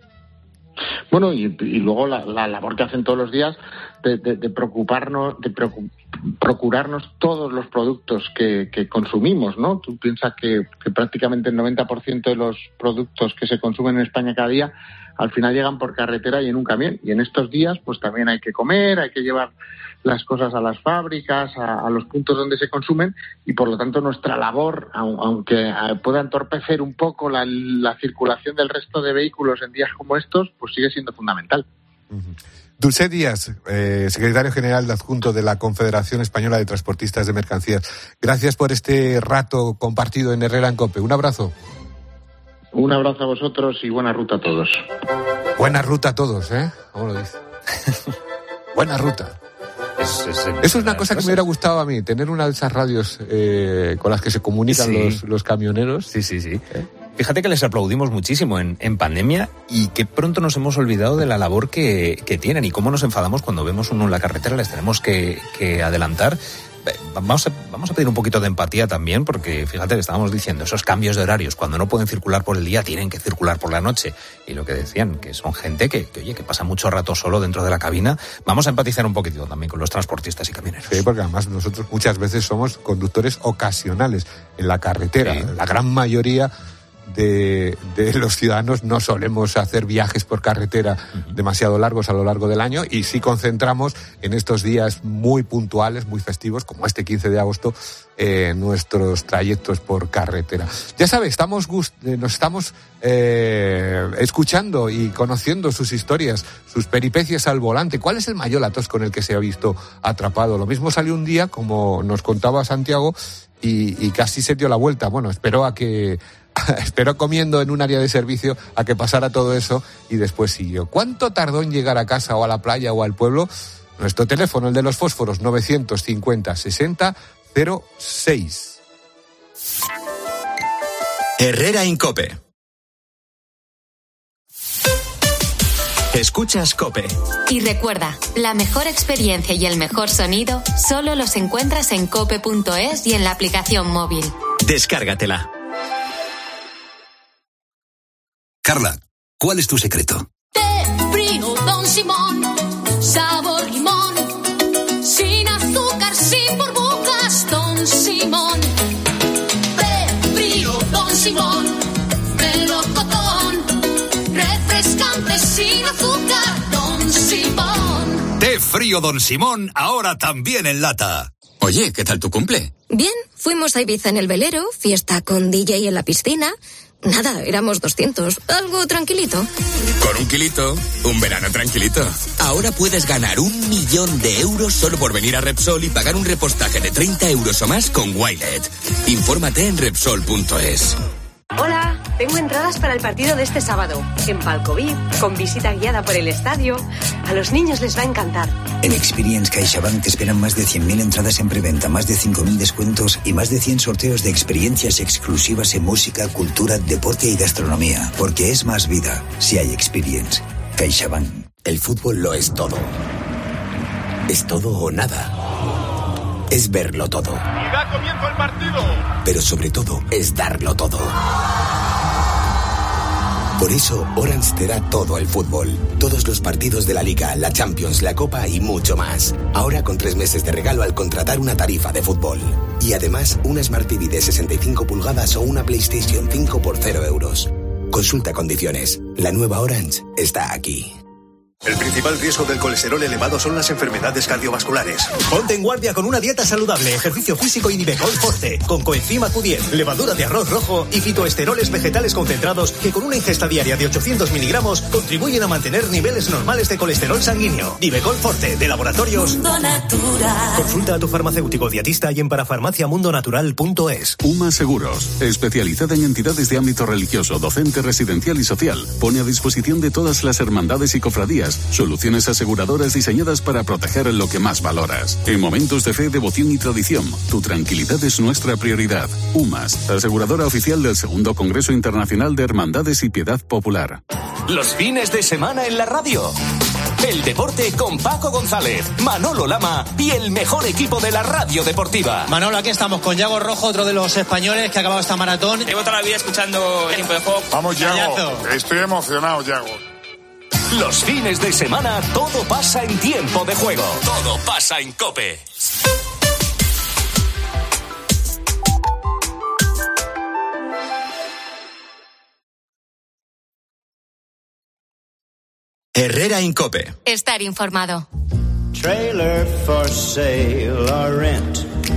Bueno, y luego la labor que hacen todos los días de preocuparnos, procurarnos todos los productos que consumimos, ¿no? Tú piensas que prácticamente el 90% de los productos que se consumen en España cada día al final llegan por carretera y en un camión. Y en estos días pues también hay que comer, hay que llevar las cosas a las fábricas, a los puntos donde se consumen, y por lo tanto nuestra labor, aunque pueda entorpecer un poco la circulación del resto de vehículos en días como estos, pues sigue siendo fundamental. Dulce Díaz, secretario general adjunto de la Confederación Española de Transportistas de Mercancías. Gracias por este rato compartido en Herrera en COPE. Un abrazo. Un abrazo a vosotros y buena ruta a todos. Buena ruta a todos, ¿eh? ¿Cómo lo dice? Buena ruta. Eso es una cosa que me hubiera gustado a mí, tener una de esas radios con las que se comunican los camioneros. Sí. Fíjate que les aplaudimos muchísimo en pandemia y que pronto nos hemos olvidado de la labor que tienen y cómo nos enfadamos cuando vemos uno en la carretera, les tenemos que adelantar. Vamos a pedir un poquito de empatía también, porque fíjate que estábamos diciendo, esos cambios de horarios, cuando no pueden circular por el día, tienen que circular por la noche. Y lo que decían, que son gente que pasa mucho rato solo dentro de la cabina. Vamos a empatizar un poquito también con los transportistas y camioneros. Sí, porque además nosotros muchas veces somos conductores ocasionales en la carretera. Sí. La gran mayoría de los ciudadanos no solemos hacer viajes por carretera demasiado largos a lo largo del año, y sí concentramos en estos días muy puntuales, muy festivos, como este 15 de agosto, nuestros trayectos por carretera. Ya sabes, nos estamos escuchando y conociendo sus historias, sus peripecias al volante. ¿Cuál es el mayor atasco con el que se ha visto atrapado? Lo mismo salió un día, como nos contaba Santiago, y casi se dio la vuelta. Bueno, esperó comiendo en un área de servicio a que pasara todo eso y después siguió. ¿Cuánto tardó en llegar a casa o a la playa o al pueblo? Nuestro teléfono, el de los fósforos, 950 60 06. Herrera en COPE. Escuchas COPE. Y recuerda, la mejor experiencia y el mejor sonido solo los encuentras en cope.es y en la aplicación móvil. Descárgatela. Carla, ¿cuál es tu secreto? Té frío Don Simón, sabor limón, sin azúcar, sin burbujas, Don Simón. Té frío Don Simón, melocotón, refrescante, sin azúcar, Don Simón. Té frío Don Simón, ahora también en lata. Oye, ¿qué tal tu cumple? Bien, fuimos a Ibiza en el velero, fiesta con DJ en la piscina. Nada, éramos 200, algo tranquilito. Con un kilito, un verano tranquilito. Ahora puedes ganar 1.000.000 de euros solo por venir a Repsol y pagar un repostaje de 30 euros o más con Wilet. Infórmate en Repsol.es. Hola, tengo entradas para el partido de este sábado. En Palco VIP, con visita guiada por el estadio. A los niños les va a encantar. En Experience CaixaBank te esperan más de 100.000 entradas en preventa, más de 5.000 descuentos y más de 100 sorteos de experiencias exclusivas en música, cultura, deporte y gastronomía. Porque es más vida si hay Experience. CaixaBank. El fútbol lo es todo. Es todo o nada. Es verlo todo. Y da comienzo el partido. Pero sobre todo, es darlo todo. Por eso, Orange te da todo el fútbol. Todos los partidos de la Liga, la Champions, la Copa y mucho más. Ahora con 3 meses de regalo al contratar una tarifa de fútbol. Y además, una Smart TV de 65 pulgadas o una PlayStation 5 por 0 euros. Consulta condiciones. La nueva Orange está aquí. El principal riesgo del colesterol elevado son las enfermedades cardiovasculares. Ponte en guardia con una dieta saludable, ejercicio físico y Nivecol Forte, con coenzima Q10, levadura de arroz rojo y fitoesteroles vegetales concentrados que con una ingesta diaria de 800 miligramos contribuyen a mantener niveles normales de colesterol sanguíneo. Nivecol Forte, de Laboratorios Mundo Natural. Consulta a tu farmacéutico dietista y en parafarmaciamundonatural.es. UMA Seguros, especializada en entidades de ámbito religioso, docente, residencial y social, pone a disposición de todas las hermandades y cofradías soluciones aseguradoras diseñadas para proteger lo que más valoras. En momentos de fe, devoción y tradición, tu tranquilidad es nuestra prioridad. UMAS, aseguradora oficial del Segundo Congreso Internacional de Hermandades y Piedad Popular. Los fines de semana en la radio. El deporte con Paco González, Manolo Lama y el mejor equipo de la radio deportiva. Manolo, aquí estamos con Yago Rojo, otro de los españoles que ha acabado esta maratón. Llevo toda la vida escuchando el tiempo de juego. Vamos, Yago. Estoy emocionado, Yago. Los fines de semana todo pasa en tiempo de juego. Todo pasa en COPE. Herrera en COPE. Estar informado. Trailer for sale or rent.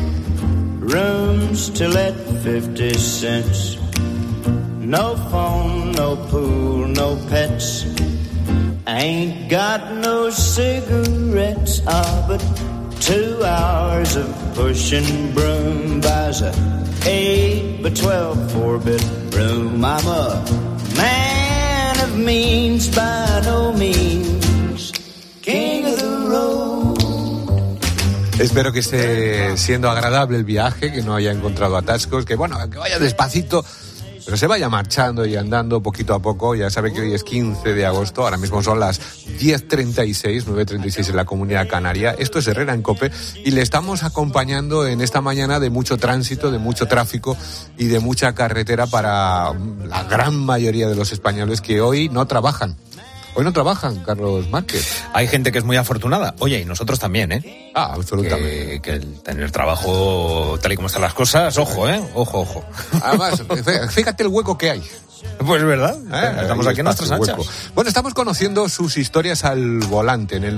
Rooms to let 50 cents. No phone, no pool, no pets. Ain't got no cigarettes, but 2 hours of pushing broom buys a 8 by 12 4-bedroom. I'm a man of means by no means, king of the road. Espero que esté siendo agradable el viaje, que no haya encontrado atascos, que bueno, que vaya despacito, pero se vaya marchando y andando poquito a poco. Ya sabe que hoy es 15 de agosto, ahora mismo son las 10:36, 9:36 en la Comunidad Canaria. Esto es Herrera en COPE y le estamos acompañando en esta mañana de mucho tránsito, de mucho tráfico y de mucha carretera para la gran mayoría de los españoles que hoy no trabajan. Hoy no trabajan, Carlos Márquez. Hay gente que es muy afortunada. Oye, y nosotros también, ¿eh? Ah, absolutamente. Que el tener trabajo tal y como están las cosas, ojo, ¿eh? Ojo. Además, fíjate el hueco que hay. Pues verdad, estamos aquí en nuestras anchas. Bueno, estamos conociendo sus historias al volante en el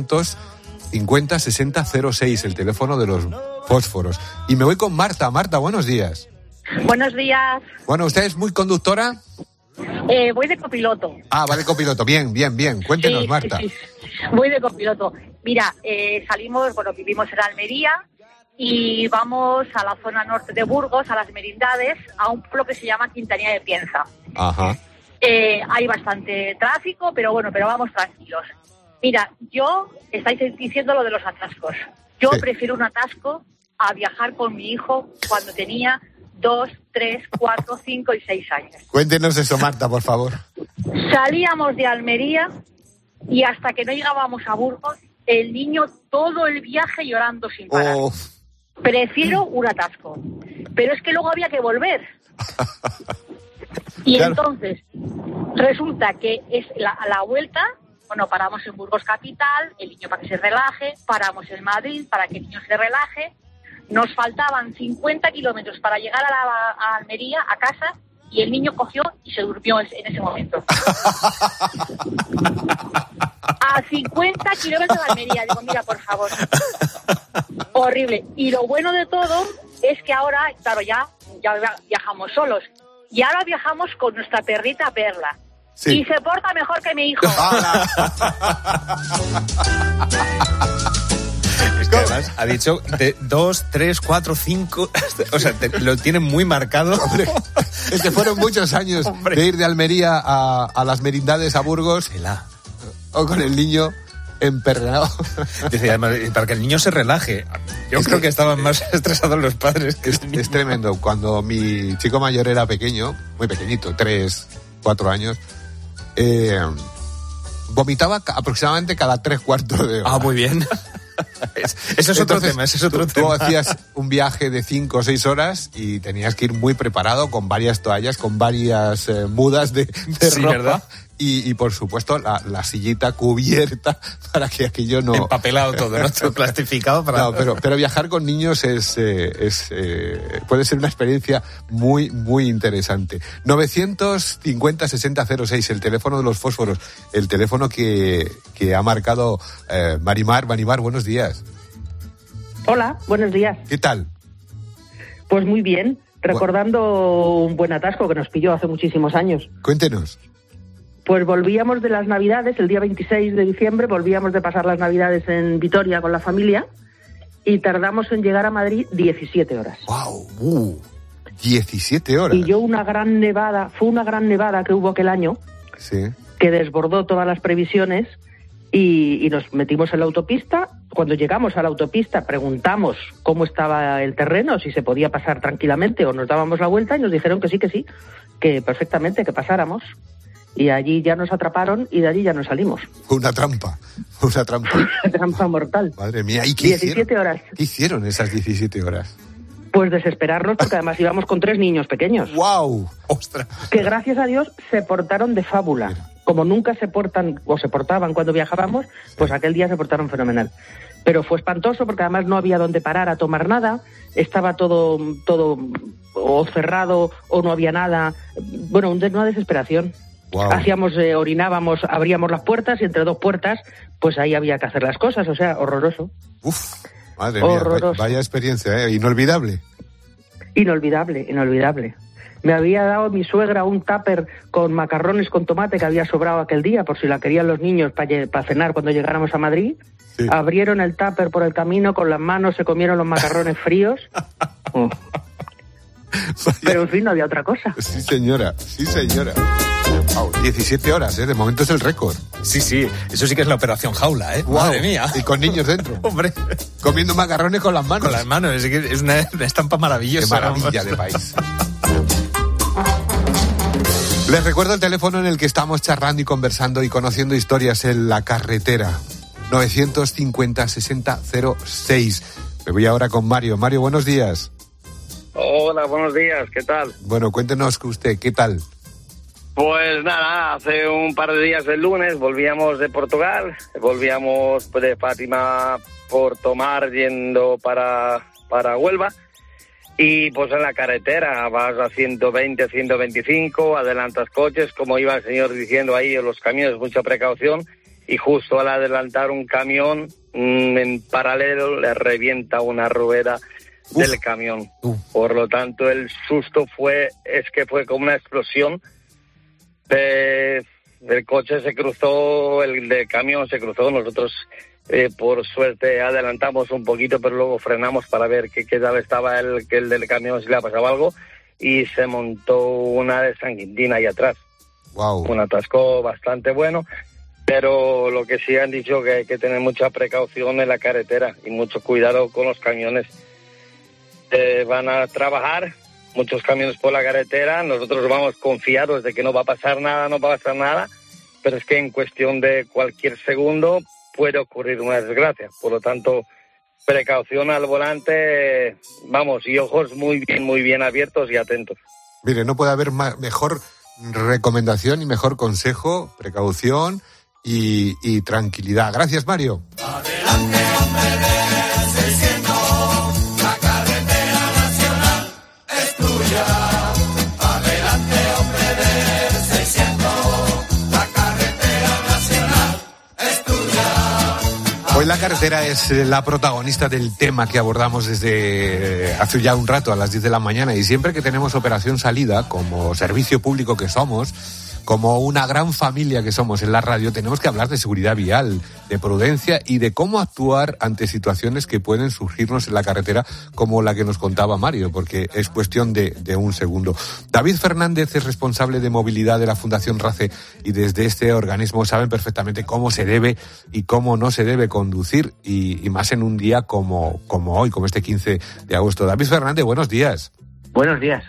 950 60 06, el teléfono de los fósforos. Y me voy con Marta. Marta, buenos días. Buenos días. Bueno, ¿usted es muy conductora? Voy de copiloto. Ah, va de copiloto. Bien. Cuéntenos, sí, Marta. Sí. Voy de copiloto. Mira, salimos, vivimos en Almería y vamos a la zona norte de Burgos, a las Merindades, a un pueblo que se llama Quintanilla de Pienza. Ajá. Hay bastante tráfico, pero vamos tranquilos. Mira, estáis diciendo lo de los atascos. Yo prefiero un atasco a viajar con mi hijo cuando tenía 2, 3, 4, 5 y 6 años. Cuéntenos eso, Marta, por favor. Salíamos de Almería y hasta que no llegábamos a Burgos, el niño todo el viaje llorando sin parar. Prefiero un atasco. Pero es que luego había que volver. Y claro. Entonces, resulta que es a la vuelta, paramos en Burgos capital, el niño para que se relaje, paramos en Madrid para que el niño se relaje. Nos faltaban 50 kilómetros para llegar a Almería, a casa, y el niño cogió y se durmió en ese momento. A 50 kilómetros de Almería. Digo, mira, por favor. Horrible. Y lo bueno de todo es que ahora, claro, ya viajamos solos. Y ahora viajamos con nuestra perrita Perla. Sí. Y se porta mejor que mi hijo. Es que además ha dicho de 2, 3, 4, 5. O sea, lo tienen muy marcado. Hombre, es que fueron muchos años de ir de Almería a las Merindades, a Burgos. O con el niño emperrado. Dice, además, para que el niño se relaje. Yo creo que estaban más estresados los padres que el niño. Es tremendo. Cuando mi chico mayor era pequeño, muy pequeñito, 3, 4 años, vomitaba aproximadamente cada 3/4 de hora. Ah, muy bien. Ese es otro tema. Tú hacías un viaje de 5 o 6 horas y tenías que ir muy preparado con varias toallas, con varias mudas de sí, ropa, ¿verdad? y por supuesto la sillita cubierta para que aquello no... Empapelado todo, ¿no? Todo plastificado para... No, pero viajar con niños puede ser una experiencia muy, muy interesante. 950-6006, el teléfono de los fósforos, el teléfono que ha marcado Marimar. Marimar, buenos días. Hola, buenos días. ¿Qué tal? Pues muy bien, recordando un buen atasco que nos pilló hace muchísimos años. Cuéntenos. Pues volvíamos de las Navidades, el día 26 de diciembre, volvíamos de pasar las Navidades en Vitoria con la familia y tardamos en llegar a Madrid 17 horas. ¡Wow! 17 horas. Y fue una gran nevada que hubo aquel año, sí, que desbordó todas las previsiones y nos metimos en la autopista. Cuando llegamos a la autopista preguntamos cómo estaba el terreno, si se podía pasar tranquilamente o nos dábamos la vuelta y nos dijeron que sí, que perfectamente, que pasáramos. Y allí ya nos atraparon y de allí ya no salimos. Una trampa. Una trampa mortal. Madre mía, ¿y qué 17 horas. ¿Qué hicieron esas 17 horas? Pues desesperarnos, porque además íbamos con 3 niños pequeños. ¡Guau! ¡Ostras! Que gracias a Dios se portaron de fábula. Como nunca se portan o se portaban cuando viajábamos, pues aquel día se portaron fenomenal. Pero fue espantoso porque además no había dónde parar a tomar nada, estaba todo o cerrado o no había nada. Bueno, una desesperación. Wow. Orinábamos, abríamos las puertas y entre 2 puertas, pues ahí había que hacer las cosas, o sea, horroroso. Uf, madre mía, vaya experiencia, inolvidable. Inolvidable. Me había dado mi suegra un tupper con macarrones con tomate que había sobrado aquel día, por si la querían los niños para cenar cuando llegáramos a Madrid. Sí. Abrieron el tupper por el camino, con las manos se comieron los macarrones fríos. Pero en fin, no había otra cosa. Sí, señora. Wow, 17 horas, de momento es el récord. Sí, eso sí que es la operación jaula, Wow. Madre mía. Y con niños dentro. Hombre. Comiendo macarrones con las manos. Con las manos, es una estampa maravillosa. Qué maravilla de país. Les recuerdo el teléfono en el que estamos charlando y conversando y conociendo historias en la carretera. 950-6006. Me voy ahora con Mario. Mario, buenos días. Hola, buenos días, ¿qué tal? Bueno, cuéntenos usted, ¿qué tal? Pues nada, hace un par de días el lunes volvíamos de Portugal, volvíamos de Fátima por Tomar yendo para Huelva y pues en la carretera vas a 120, 125, adelantas coches, como iba el señor diciendo ahí, los camiones, mucha precaución y justo al adelantar un camión en paralelo le revienta una rueda del camión. Por lo tanto el susto fue como una explosión. El coche se cruzó, el de camión se cruzó, nosotros por suerte adelantamos un poquito, pero luego frenamos para ver qué tal estaba el del camión, si le ha pasado algo, y se montó una de San Quintín ahí atrás. Wow. Un atasco bastante bueno, pero lo que sí han dicho que hay que tener mucha precaución en la carretera y mucho cuidado con los camiones. Van a trabajar muchos camiones por la carretera, nosotros vamos confiados de que no va a pasar nada, pero es que en cuestión de cualquier segundo puede ocurrir una desgracia, por lo tanto, precaución al volante, y ojos muy bien abiertos y atentos. Mire, no puede haber mejor recomendación y mejor consejo, precaución y tranquilidad. Gracias, Mario. Adelante, hombre de 600, la carretera nacional es tuya. Adelante, hombre de 600, la carretera nacional es tuya. Hoy la carretera es la protagonista del tema que abordamos desde hace ya un rato, a las 10 de la mañana, y siempre que tenemos Operación Salida, como servicio público que somos, como una gran familia que somos en la radio, tenemos que hablar de seguridad vial, de prudencia y de cómo actuar ante situaciones que pueden surgirnos en la carretera, como la que nos contaba Mario, porque es cuestión de un segundo. David Fernández es responsable de movilidad de la Fundación RACE y desde este organismo saben perfectamente cómo se debe y cómo no se debe conducir, y más en un día como hoy, como este 15 de agosto. David Fernández, buenos días. Buenos días.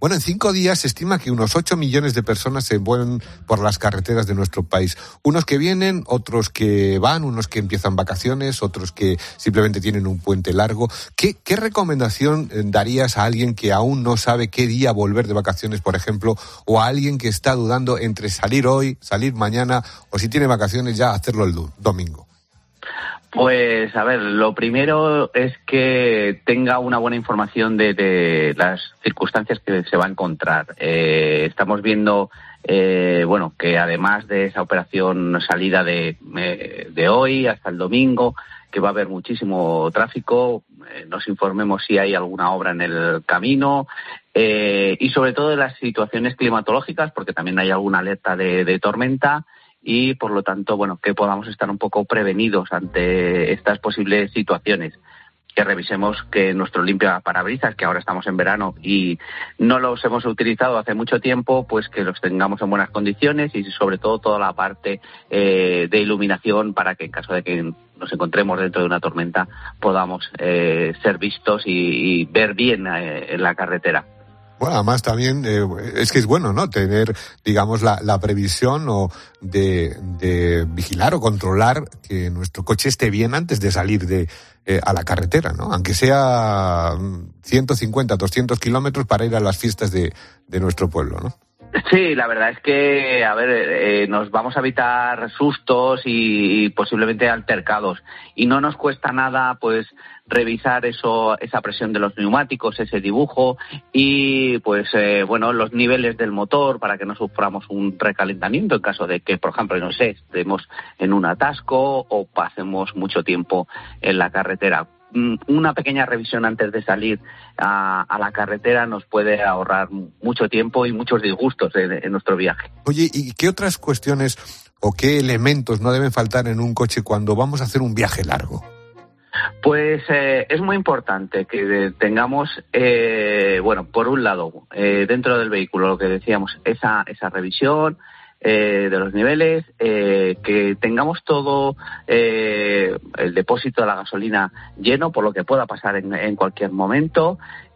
Bueno, en 5 días se estima que unos 8 millones de personas se mueven por las carreteras de nuestro país. Unos que vienen, otros que van, unos que empiezan vacaciones, otros que simplemente tienen un puente largo. ¿Qué recomendación darías a alguien que aún no sabe qué día volver de vacaciones, por ejemplo, o a alguien que está dudando entre salir hoy, salir mañana, o si tiene vacaciones ya hacerlo el domingo? Pues, a ver, lo primero es que tenga una buena información de las circunstancias que se va a encontrar. Estamos viendo, que además de esa operación salida de hoy hasta el domingo, que va a haber muchísimo tráfico, nos informemos si hay alguna obra en el camino, y sobre todo de las situaciones climatológicas, porque también hay alguna alerta de tormenta, y por lo tanto, que podamos estar un poco prevenidos ante estas posibles situaciones. Que revisemos que nuestro limpiaparabrisas, que ahora estamos en verano y no los hemos utilizado hace mucho tiempo, pues que los tengamos en buenas condiciones, y sobre todo toda la parte de iluminación, para que en caso de que nos encontremos dentro de una tormenta podamos ser vistos y ver bien en la carretera. Bueno, además también es que es bueno, ¿no?, tener, digamos, la previsión o de vigilar o controlar que nuestro coche esté bien antes de salir a la carretera, ¿no? Aunque sea 150, 200 kilómetros para ir a las fiestas de nuestro pueblo, ¿no? Sí, la verdad es que, nos vamos a evitar sustos y posiblemente altercados. Y no nos cuesta nada, pues, revisar esa presión de los neumáticos, ese dibujo y, los niveles del motor, para que no suframos un recalentamiento en caso de que, por ejemplo, estemos en un atasco o pasemos mucho tiempo en la carretera. Una pequeña revisión antes de salir a la carretera nos puede ahorrar mucho tiempo y muchos disgustos en nuestro viaje. Oye, ¿y qué otras cuestiones o qué elementos no deben faltar en un coche cuando vamos a hacer un viaje largo? Pues es muy importante que tengamos, por un lado, dentro del vehículo, lo que decíamos, esa revisión de los niveles, que tengamos todo el depósito de la gasolina lleno por lo que pueda pasar en cualquier momento,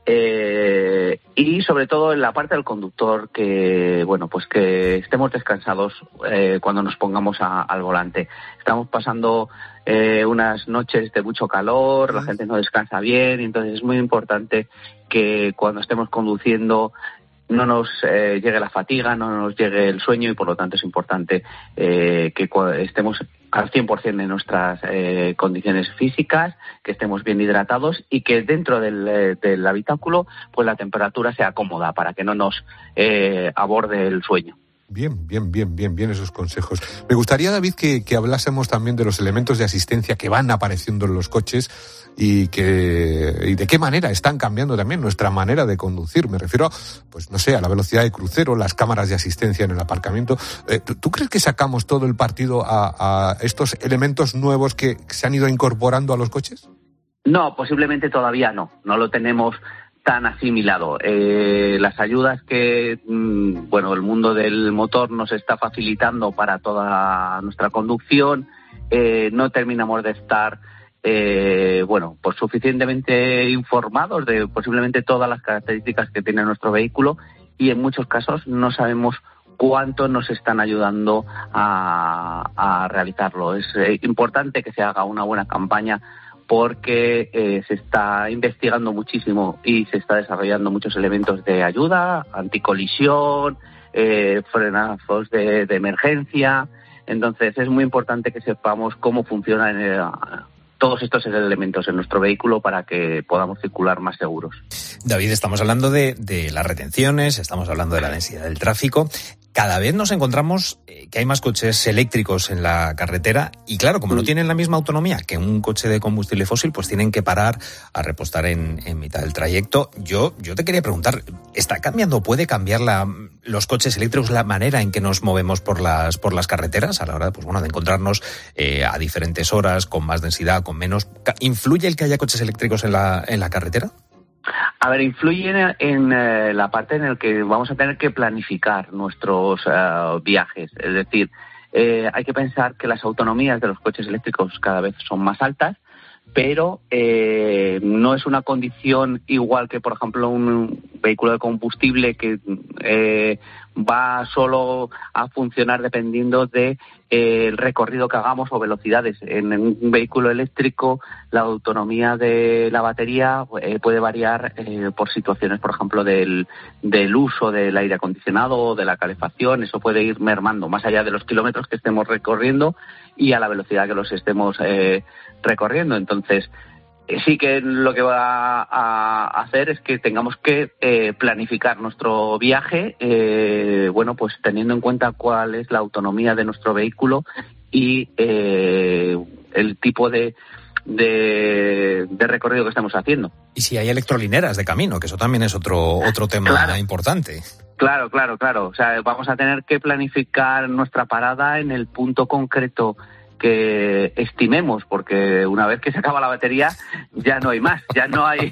y sobre todo en la parte del conductor, que que estemos descansados cuando nos pongamos al volante. Estamos pasando unas noches de mucho calor, la gente no descansa bien, y entonces es muy importante que cuando estemos conduciendo no nos llegue la fatiga, no nos llegue el sueño, y por lo tanto es importante que estemos al 100% en nuestras condiciones físicas, que estemos bien hidratados y que dentro del habitáculo pues la temperatura sea cómoda para que no nos aborde el sueño. Bien esos consejos. Me gustaría, David, que hablásemos también de los elementos de asistencia que van apareciendo en los coches y de qué manera están cambiando también nuestra manera de conducir. Me refiero, a la velocidad de crucero, las cámaras de asistencia en el aparcamiento. ¿Tú crees que sacamos todo el partido a estos elementos nuevos que se han ido incorporando a los coches? No, posiblemente todavía no lo tenemos tan asimilado. Las ayudas que el mundo del motor nos está facilitando para toda nuestra conducción, no terminamos de estar suficientemente informados de posiblemente todas las características que tiene nuestro vehículo, y en muchos casos no sabemos cuánto nos están ayudando a realizarlo. Es importante que se haga una buena campaña, porque se está investigando muchísimo y se está desarrollando muchos elementos de ayuda, anticolisión, frenazos de emergencia. Entonces es muy importante que sepamos cómo funcionan todos estos elementos en nuestro vehículo para que podamos circular más seguros. David, estamos hablando de las retenciones, estamos hablando de la densidad del tráfico. Cada vez nos encontramos que hay más coches eléctricos en la carretera y, claro, como no tienen la misma autonomía que un coche de combustible fósil, pues tienen que parar a repostar en mitad del trayecto. Yo te quería preguntar, ¿está cambiando, puede cambiar los coches eléctricos la manera en que nos movemos por las carreteras a la hora de encontrarnos a diferentes horas, con más densidad, con menos? ¿Influye el que haya coches eléctricos en la carretera? A ver, influye en la parte en la que vamos a tener que planificar nuestros viajes. Es decir, hay que pensar que las autonomías de los coches eléctricos cada vez son más altas, pero no es una condición igual que, por ejemplo, un vehículo de combustible que va solo a funcionar dependiendo de el recorrido que hagamos o velocidades. En un vehículo eléctrico la autonomía de la batería puede variar por situaciones, por ejemplo, del uso del aire acondicionado o de la calefacción. Eso puede ir mermando más allá de los kilómetros que estemos recorriendo y a la velocidad que los estemos recorriendo. Entonces, sí que lo que va a hacer es que tengamos que planificar nuestro viaje, pues teniendo en cuenta cuál es la autonomía de nuestro vehículo y el tipo de recorrido que estamos haciendo. Y si hay electrolineras de camino, que eso también es otro tema importante. Claro. O sea, vamos a tener que planificar nuestra parada en el punto concreto que estimemos, porque una vez que se acaba la batería ya no hay más, ya no hay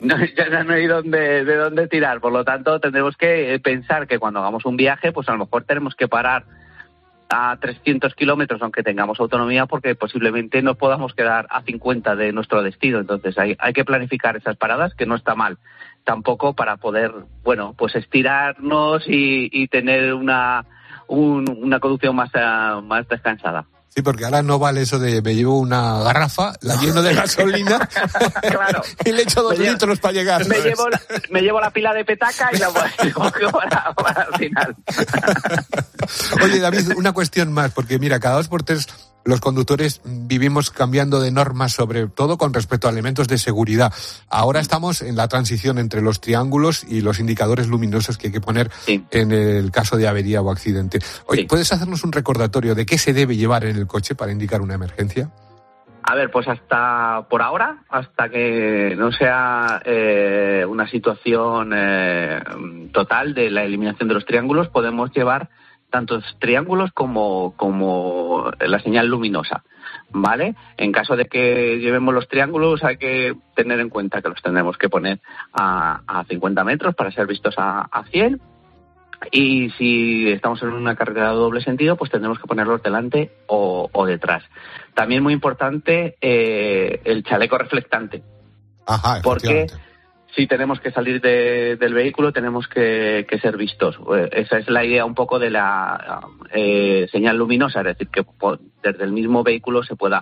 de dónde tirar. Por lo tanto, tendremos que pensar que cuando hagamos un viaje, pues a lo mejor tenemos que parar a 300 kilómetros, aunque tengamos autonomía, porque posiblemente nos podamos quedar a 50 de nuestro destino. Entonces hay que planificar esas paradas, que no está mal tampoco, para poder, pues estirarnos y tener una conducción más descansada. Sí, porque ahora no vale eso de me llevo una garrafa, la lleno de gasolina claro. y le echo 2 litros para llegar. Me llevo la pila de petaca y la cojo para el final. Oye, David, una cuestión más, porque mira, cada 2 por 3 los conductores vivimos cambiando de normas, sobre todo con respecto a elementos de seguridad. Ahora estamos en la transición entre los triángulos y los indicadores luminosos que hay que poner en el caso de avería o accidente. Oye, ¿puedes hacernos un recordatorio de qué se debe llevar en el coche para indicar una emergencia? A ver, pues hasta que no sea una situación total de la eliminación de los triángulos, podemos llevar tanto triángulos como la señal luminosa, ¿vale? En caso de que llevemos los triángulos, hay que tener en cuenta que los tendremos que poner a 50 metros para ser vistos a 100. Y si estamos en una carretera de doble sentido, pues tendremos que ponerlos delante o detrás. También muy importante el chaleco reflectante. Ajá, porque si tenemos que salir del vehículo, tenemos que ser vistos. Esa es la idea un poco de la señal luminosa, es decir, que desde el mismo vehículo se pueda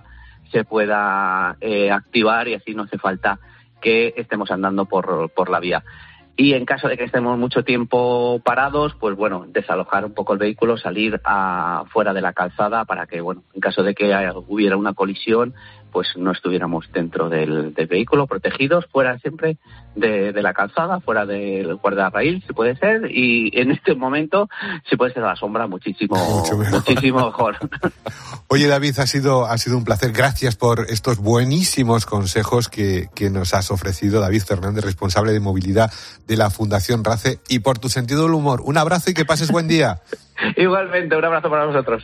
activar y así no hace falta que estemos andando por la vía. Y en caso de que estemos mucho tiempo parados, pues desalojar un poco el vehículo, salir fuera de la calzada para que, en caso de que hubiera una colisión, pues no estuviéramos dentro del vehículo, protegidos, fuera siempre de la calzada, fuera del guardarraíl, si puede ser, y en este momento, si puede ser a la sombra, muchísimo mejor. Oye, David, ha sido un placer. Gracias por estos buenísimos consejos que nos has ofrecido. David Fernández, responsable de movilidad de la Fundación RACE, y por tu sentido del humor. Un abrazo y que pases buen día. Igualmente, un abrazo para vosotros.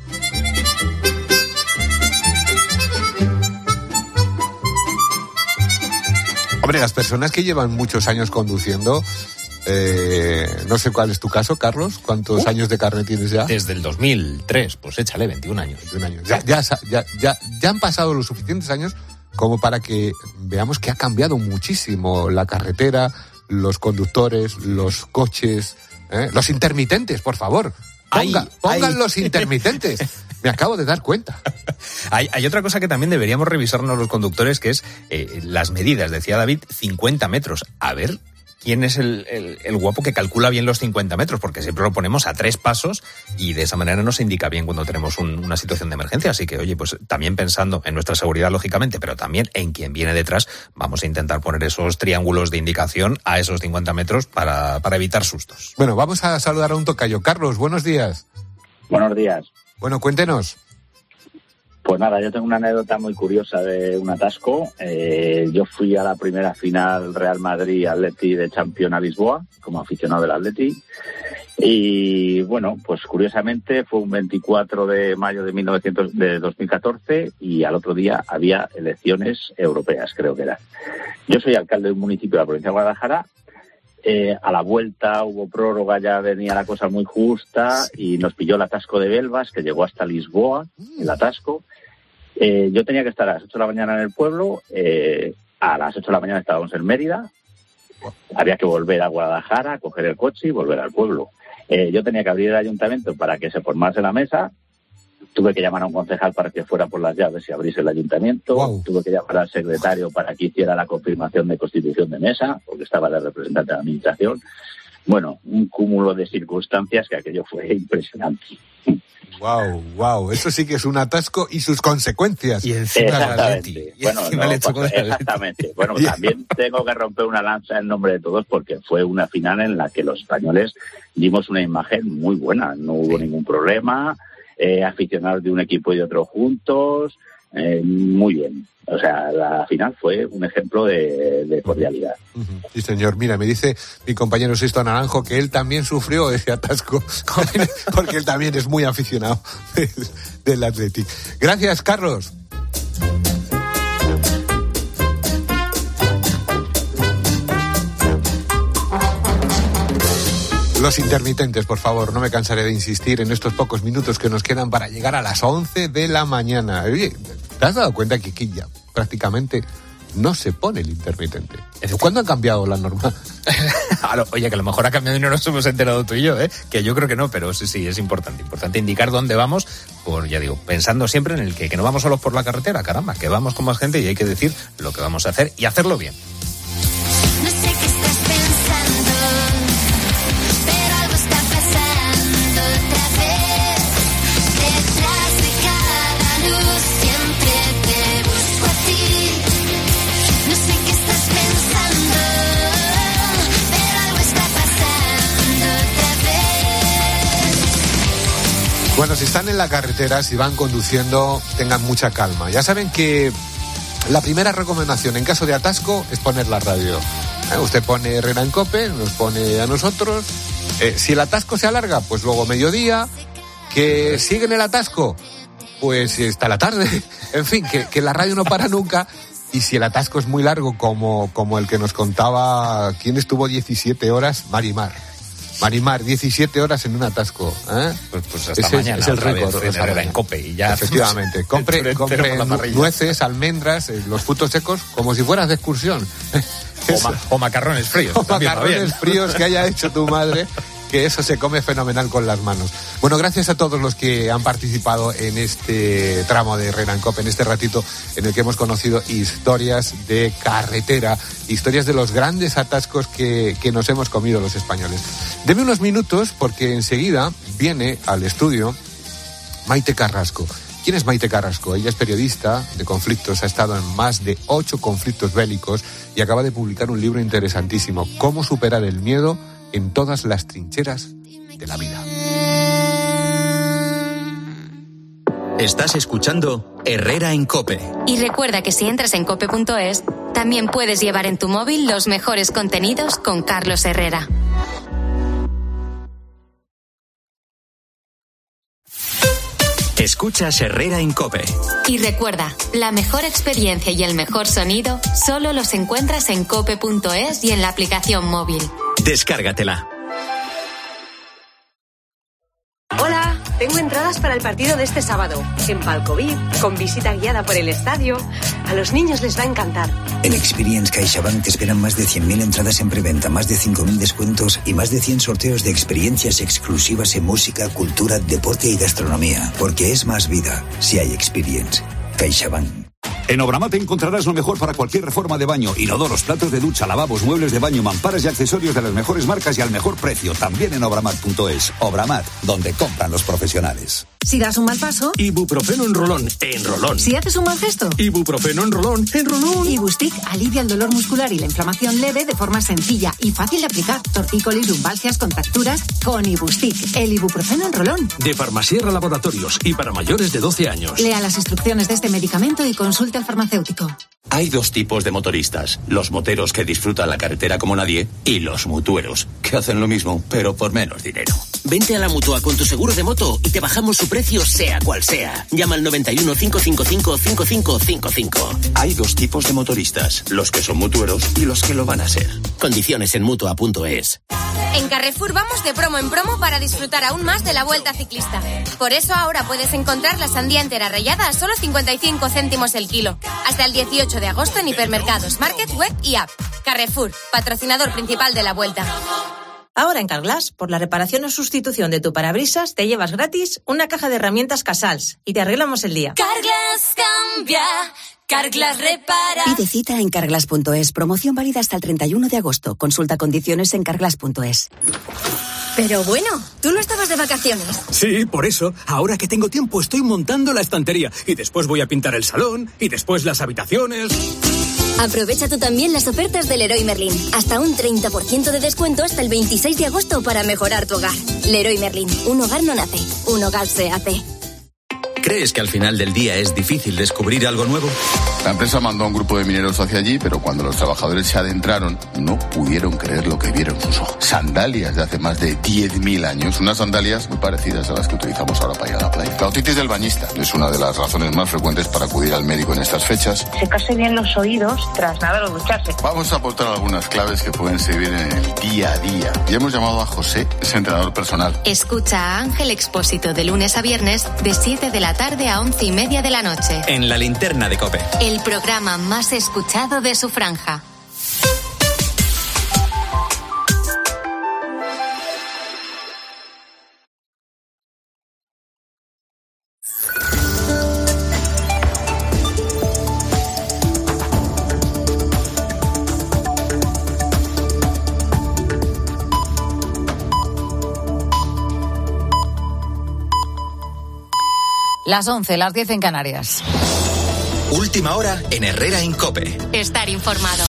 Hombre, las personas que llevan muchos años conduciendo, no sé cuál es tu caso, Carlos, ¿cuántos años de carnet tienes ya? Desde el 2003, pues échale 21 años. 21 años. Ya han pasado los suficientes años como para que veamos que ha cambiado muchísimo la carretera, los conductores, los coches, los intermitentes, por favor. Pongan los intermitentes. Me acabo de dar cuenta. Hay otra cosa que también deberíamos revisarnos los conductores, que es las medidas. Decía David, 50 metros. A ver quién es el guapo que calcula bien los 50 metros, porque siempre lo ponemos a 3 pasos y de esa manera nos indica bien cuando tenemos una situación de emergencia. Así que, oye, pues también pensando en nuestra seguridad, lógicamente, pero también en quien viene detrás, vamos a intentar poner esos triángulos de indicación a esos 50 metros para evitar sustos. Bueno, vamos a saludar a un tocayo. Carlos, buenos días. Buenos días. Bueno, cuéntenos. Pues nada, yo tengo una anécdota muy curiosa de un atasco. Yo fui a la primera final Real Madrid-Atleti de Champions a Lisboa, como aficionado del Atleti. Y bueno, pues curiosamente fue un 24 de mayo de 2014 y al otro día había elecciones europeas, creo que era. Yo soy alcalde de un municipio de la provincia de Guadalajara. A la vuelta hubo prórroga, ya venía la cosa muy justa y nos pilló el atasco de Belvas, que llegó hasta Lisboa, el atasco. Yo tenía que estar a las 8 de la mañana en el pueblo, a las 8 de la mañana estábamos en Mérida, había que volver a Guadalajara, coger el coche y volver al pueblo. Yo tenía que abrir el ayuntamiento para que se formase la mesa. Tuve que llamar a un concejal para que fuera por las llaves y abriese el ayuntamiento. Wow. Tuve que llamar al secretario para que hiciera la confirmación de constitución de mesa, porque estaba el representante de la administración. Bueno, un cúmulo de circunstancias que aquello fue impresionante. Wow, eso sí que es un atasco y sus consecuencias. Y encima la Leti. Exactamente. Bueno, también tengo que romper una lanza en nombre de todos porque fue una final en la que los españoles dimos una imagen muy buena. No hubo ningún problema. Aficionados de un equipo y de otro juntos, muy bien. O sea, la final fue un ejemplo de cordialidad. Sí, señor. Mira, me dice mi compañero Sisto Naranjo que él también sufrió ese atasco, porque él también es muy aficionado del Athletic. Gracias, Carlos. Los intermitentes, por favor, no me cansaré de insistir en estos pocos minutos que nos quedan para llegar a las 11 de la mañana. Oye, ¿te has dado cuenta que aquí ya prácticamente no se pone el intermitente? ¿Cuándo ha cambiado la norma? Oye, que a lo mejor ha cambiado y no nos hemos enterado tú y yo, que yo creo que no, pero sí, es importante indicar dónde vamos, ya digo, pensando siempre en el que no vamos solos por la carretera, caramba, que vamos con más gente y hay que decir lo que vamos a hacer y hacerlo bien. Bueno, si están en la carretera, si van conduciendo, tengan mucha calma. Ya saben que la primera recomendación en caso de atasco es poner la radio. Usted pone Herrera en COPE, nos pone a nosotros. Si el atasco se alarga, pues luego mediodía. Que siguen el atasco, pues hasta la tarde. En fin, que la radio no para nunca. Y si el atasco es muy largo, como el que nos contaba, ¿quién estuvo 17 horas? Marimar, 17 horas en un atasco. Pues hasta mañana. Es el récord. En COPE y ya. Efectivamente. Compre nueces, almendras, los frutos secos, como si fueras de excursión. O macarrones fríos. O macarrones fríos que haya hecho tu madre, que eso se come fenomenal con las manos. Bueno, gracias a todos los que han participado en este tramo de Herrera en COPE, en este ratito en el que hemos conocido historias de carretera, historias de los grandes atascos que nos hemos comido los españoles. Deme unos minutos porque enseguida viene al estudio Maite Carrasco. ¿Quién es Maite Carrasco? Ella es periodista de conflictos, ha estado en más de 8 conflictos bélicos y acaba de publicar un libro interesantísimo, Cómo superar el miedo en todas las trincheras de la vida. Estás escuchando Herrera en COPE. Y recuerda que si entras en cope.es, también puedes llevar en tu móvil los mejores contenidos con Carlos Herrera. Escuchas Herrera en COPE. Y recuerda, la mejor experiencia y el mejor sonido solo los encuentras en cope.es y en la aplicación móvil. Descárgatela. Hola, tengo entradas para el partido de este sábado. En Palco VIP, con visita guiada por el estadio. A los niños les va a encantar. En Experience CaixaBank te esperan más de 100.000 entradas en preventa, más de 5.000 descuentos y más de 100 sorteos de experiencias exclusivas en música, cultura, deporte y gastronomía. Porque es más vida si hay Experience. CaixaBank. En Obramat encontrarás lo mejor para cualquier reforma de baño, inodoros, platos de ducha, lavabos, muebles de baño, mamparas y accesorios de las mejores marcas y al mejor precio. También en obramat.es. Obramat, donde compran los profesionales. Si das un mal paso, Ibuprofeno en rolón, en rolón. Si haces un mal gesto, Ibuprofeno en rolón, en rolón. Ibustic alivia el dolor muscular y la inflamación leve de forma sencilla y fácil de aplicar. Tortícolis, lumbalgias, contracturas, con Ibustic, el ibuprofeno en rolón. De Farmasierra Laboratorios y para mayores de 12 años. Lea las instrucciones de este medicamento y consulte al farmacéutico. Hay dos tipos de motoristas: los moteros que disfrutan la carretera como nadie y los mutueros, que hacen lo mismo, pero por menos dinero. Vente a la Mutua con tu seguro de moto y te bajamos su precio sea cual sea. Llama al 91 555 5555. Hay dos tipos de motoristas: los que son mutueros y los que lo van a ser. Condiciones en Mutua.es. En Carrefour vamos de promo en promo para disfrutar aún más de la Vuelta Ciclista. Por eso ahora puedes encontrar la sandía entera rallada a solo 55 céntimos el kilo. Hasta el 18 de agosto en hipermercados, market, web y app. Carrefour, patrocinador principal de la Vuelta. Ahora en Carglass, por la reparación o sustitución de tu parabrisas, te llevas gratis una caja de herramientas Casals y te arreglamos el día. Carglass cambia, Carglass repara. Pide cita en carglass.es. Promoción válida hasta el 31 de agosto. Consulta condiciones en carglass.es. Pero bueno, ¿tú no estabas de vacaciones? Sí, por eso, ahora que tengo tiempo estoy montando la estantería y después voy a pintar el salón y después las habitaciones. Aprovecha tú también las ofertas del Leroy Merlin. Hasta un 30% de descuento hasta el 26 de agosto para mejorar tu hogar. Leroy Merlin, un hogar no nace, un hogar se hace. ¿Crees que al final del día es difícil descubrir algo nuevo? La empresa mandó a un grupo de mineros hacia allí, pero cuando los trabajadores se adentraron, no pudieron creer lo que vieron sus ojos. Sandalias de hace más de 10.000 años, unas sandalias muy parecidas a las que utilizamos ahora para ir a la playa. La otitis del bañista es una de las razones más frecuentes para acudir al médico en estas fechas. Secarse bien los oídos tras nada de ducharse. Vamos a aportar algunas claves que pueden servir en el día a día. Y hemos llamado a José, es entrenador personal. Escucha a Ángel Expósito de lunes a viernes de 7 de la tarde a 11:30 de la noche. En La Linterna de COPE. El programa más escuchado de su franja. Las 11, las 10 en Canarias. Última hora en Herrera en COPE. Estar informado.